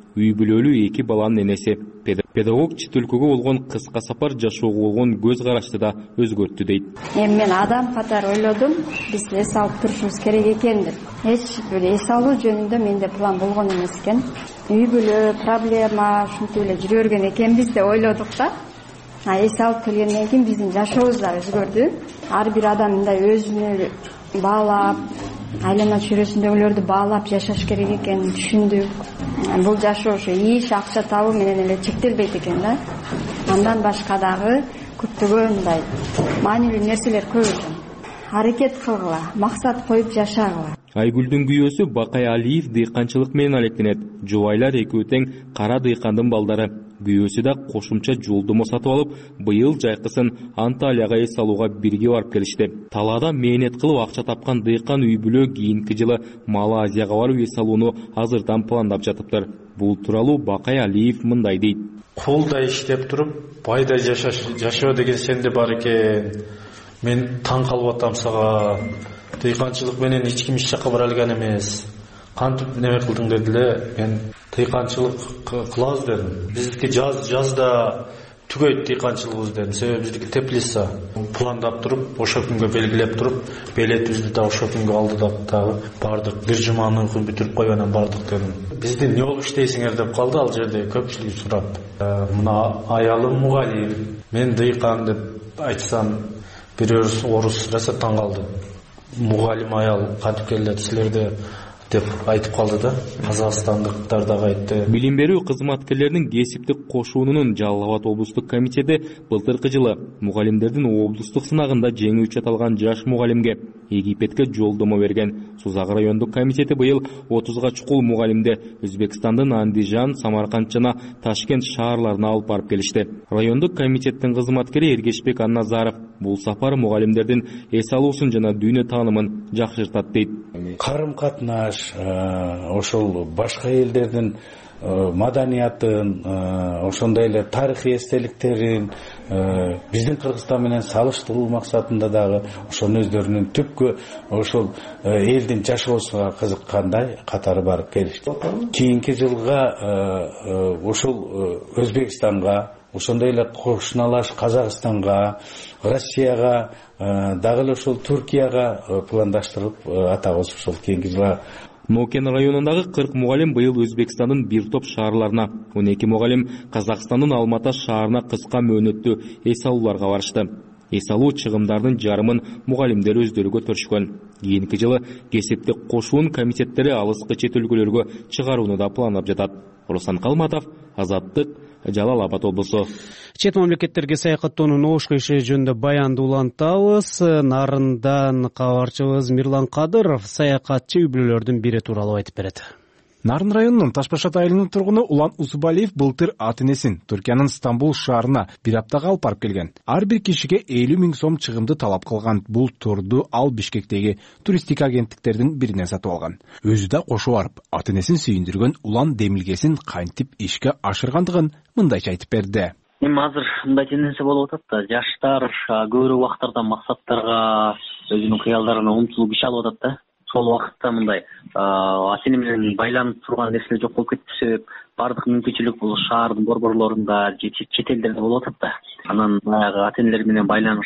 үй бүлөлүү эки баланын энеси. Педагог чет өлкөгө болгон кыска сапар жашоого болгон көз карашты да өзгөрттү дейт. Эми мен адам катары ойлодум, биз эс алып турушубуз керек экен деп. Эч бир эс алуу жөнүндө менде план болгон эмес экен. Үй бүлө проблема ушинтип эле жүрө берген экенбиз деп ойлодук да. А эс алып келгенден кийин биздин жашообуз да өзгөрдү. Ар бир адам мындай өзүнө баалап, айлана чөйрөсүндөгүлөрдү баалап жашаш керек экенин түшүндүк. Бул жашоо ушу иш, акча табуу менен эле чектелбейт экен да. Андан башка дагы көптөгөн мындай маанилүү нерселер көп экен. Аракет кылгыла, максат коюп жашагыла. Айгүлдүн күйөөсү Бакай Алиев дыйканчылык менен алектенет. Жубайлар экөө тең кара дыйкандын балдары. Күйөөсү да кошумча жолдомо сатып алып, быйыл жайкысын Анталияга эс алууга бирге барып келишти. Талаада мээнет кылып акча тапкан дыйкан үй бүлө кийинки жылы Малайзияга барып эс алууну азырдан пландап жатыптыр. Бул тууралуу Бакай Алиев мындай дейт. Колда иштеп туруп, байда жашоо деген сенде бар экен. Мен таң калып атам сага. Дыйканчылык менен эч ким эч жакка бара алган эмес. Кантип неме кылдың дедиле. Мен дыйканчылык кылабыз дедим. Биздики жаз жазда түгөйт дыйканчылыгыбыз дедим. Себеби биздики теплица. Пландап туруп, ошо күнгө белгилеп туруп, билетибизди да ошо күнгө алдыдык дагы бардык. Бир жуманын күн бүтүрүп коюп анан бардык дедим. Бизди эмне болуп иштейсиңер деп калды ал жерде көпчүлүк сурап. Мына аялым мугалим, мен дыйкан деп айтсам, бирөө орус раса таң калды. Мугалим аял кантип келет силерде деп айтып калды да. Казакстандыктар дагы айтты. Билим берүү кызматкерлеринин кесиптик кошуунунун Жалал Абад облустук комитети былтыркы жылы мугалимдердин облустук сынагында жеңүүчү аталган жаш мугалимге Египетке жолдомо берген. Сузак райондук комитети быйыл отузга чукул мугалимди Өзбекстандын Андижан, Самарканд жана Ташкент шаарларына алып барып келишти. Райондук комитеттин кызматкери Эргешбек Анназаров бул сапар мугалимдердин эс алуусун жана дүйнө таанымын жакшыртат дейт. Карым катнаш, ошол башка элдердин маданиятын, ошондой эле тарыхый эстеликтерин биздин Кыргызстан менен салыштыруу максатында дагы ошонун өздөрүнүн түпкү ошол элдин жашоосуна кызыккандай катары барып келишти. Кийинки жылга ошол Өзбекстанга, ошондой эле кошуналаш Казакстанга, Россияга, дагы эле ошол Түркияга пландаштырып атабыз ошол кийинки жылга. Нокен районундагы кырк мугалим быйыл Өзбекстандын бир топ шаарларына, он эки мугалим Казакстандын Алмата шаарына кыска мөөнөттүү эс алууларга барышты. Эс алуу чыгымдардын жарымын мугалимдер өздөрү көтөрүшкөн. Кийинки жылы кесиптик кошуун комитеттери алыскы чет өлкөлөргө чыгарууну да пландап жатат. Руслан Калматов, Азаттык, Жалал Абад облусу. Чет мамлекеттерге саякаттоонун оошко иши жөнүндө баянды улантабыз. Нарындан кабарчыбыз Мирлан Кадыров саякатчы үй бүлөлөрдүн бири тууралуу айтып берет. Нарын районунун Ташбашат айылынын тургуну Улан Усубалиев былтыр ат энесин Түркиянын Стамбул шаарына бир аптага алып барып келген. Ар бир кишиге элүү миң сом чыгымды талап кылган. Бул турду ал Бишкектеги туристик агенттиктердин биринен сатып алган. Өзү да кошо барып, ат энесин сүйүндүргөн Улан демилгесин кантип ишке ашыргандыгын мындайча айтып берди. Эми азыр мындай тенденция болуп атат да, жаштар көбүрөөк убактарда максаттарга, өзүнүн кыялдарына умтулуп иш алып атат да. Сол убакытта мындай ата эне менен байланып турган нерселер жок болуп кетип себеп баардык мүмкүнчүлүк бул шаардын борборлорунда же чет элдерде болуп атат да. Анан баягы ата энелер менен байланыш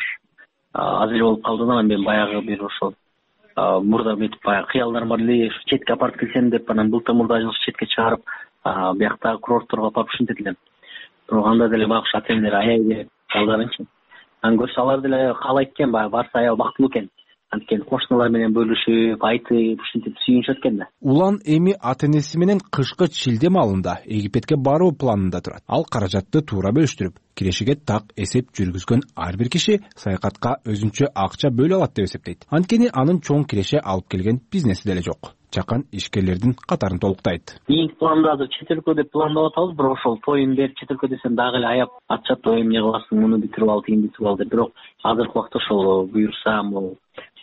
аз эле болуп калды да. Анан мен баягы бир ошол мурда метип баягы кыялдарым бар эле, четке апарып келсем деп анан былтыр мурда жыл четке чыгарып бияктагы курортторго апарып ушинтип элем. Бирок анда деле баягы ата энелер аяй берип балдарынчы. Анан көрсө алар деле каалайт экен, баягы барса аял бактылуу экен. Анткени кошуналар менен бөлүшүп, айтып, ушинтип сүйүнүшөт экен да. Улан эми ата энеси менен кышкы чилде маалында Египетке баруу планында турат. Ал каражатты туура бөлүштүрүп, кирешиге так эсеп жүргүзгөн ар бир киши саякатка өзүнчө акча бөлө алат деп эсептейт. Анткени анын чоң киреше алып келген бизнеси деле жок. Чакан ишкерлердин катарын толуктайт. Кийинки планда азыр чет өлкө деп пландап атабыз, бирок ошол тоюн берип чет өлкө десем дагы эле аяп атчат тоюм эмне кыласың, муну бүтүрүп ал, тигин бүтүрүп ал деп. Бирок азыркы убакта ошол буюрса, могу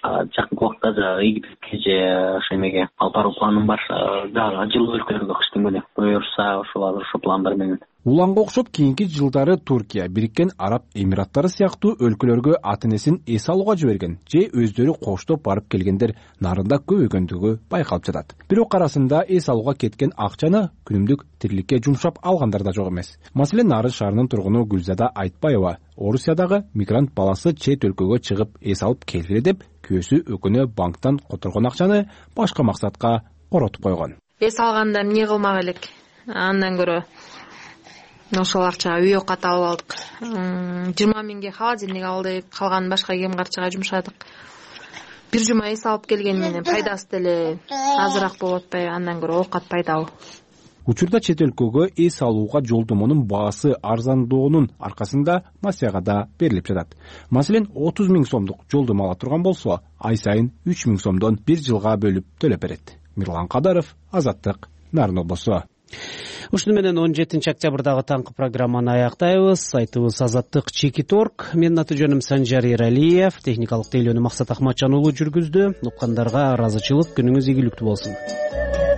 жакынкы убакта жанагы Египетке же ошо эмеге алып баруу планым бар, дагы жылуу өлкөлөргө кыштын күнү буюрса ошол азыр ошо пландар менен. Уланга окшоп кийинки жылдары Туркия, Бириккен Араб Эмираттары сыяктуу өлкөлөргө ата энесин эс алууга жиберген же өздөрү коштоп барып келгендер нарында көбөйгөндүгү байкалып жатат. Бирок арасында эс алууга кеткен акчаны күнүмдүк тириликке жумшап алгандар да жок эмес. Маселен, Нарын шаарынын тургуну Гүлзада Айтбаева Орусиядагы мигрант баласы чет өлкөгө чыгып эс алып келгиле деп күйөөсү өкүнө банктан которгон акчаны башка максатка коротуп койгон. Эс алганда эмне кылмак элек? Андан көрө ошол акчага үй окат алып алдык. жыйырма миңге холодильник алып, калганын башка кем карчыга жумшадык. Бир жума эс алып келген менен пайдасы деле азыраак болуп атпайбы? Андан көрө окат пайдалуу. Учурда чет өлкөгө эс алууга жолдомонун баасы арзандоонун аркасында насыяга да берилип жатат. Маселен, отуз миң сомдук жолдомо ала турган болсо, ай сайын үч миң сомдон бир жылга бөлүп төлөп берет. Мирлан Кадаров, Азаттык, Нарын облусу. Ушуну менен он жетинчи октябрдагы таңкы программаны аяктайбыз. Сайтыбыз азаттык чекит орг. Менин аты жөнүм Санжар Эралиев. Техникалык тейлөөнү Максат Ахматжан уулу жүргүздү. Уккандарга ыраазычылык, күнүңүз ийгиликтүү болсун.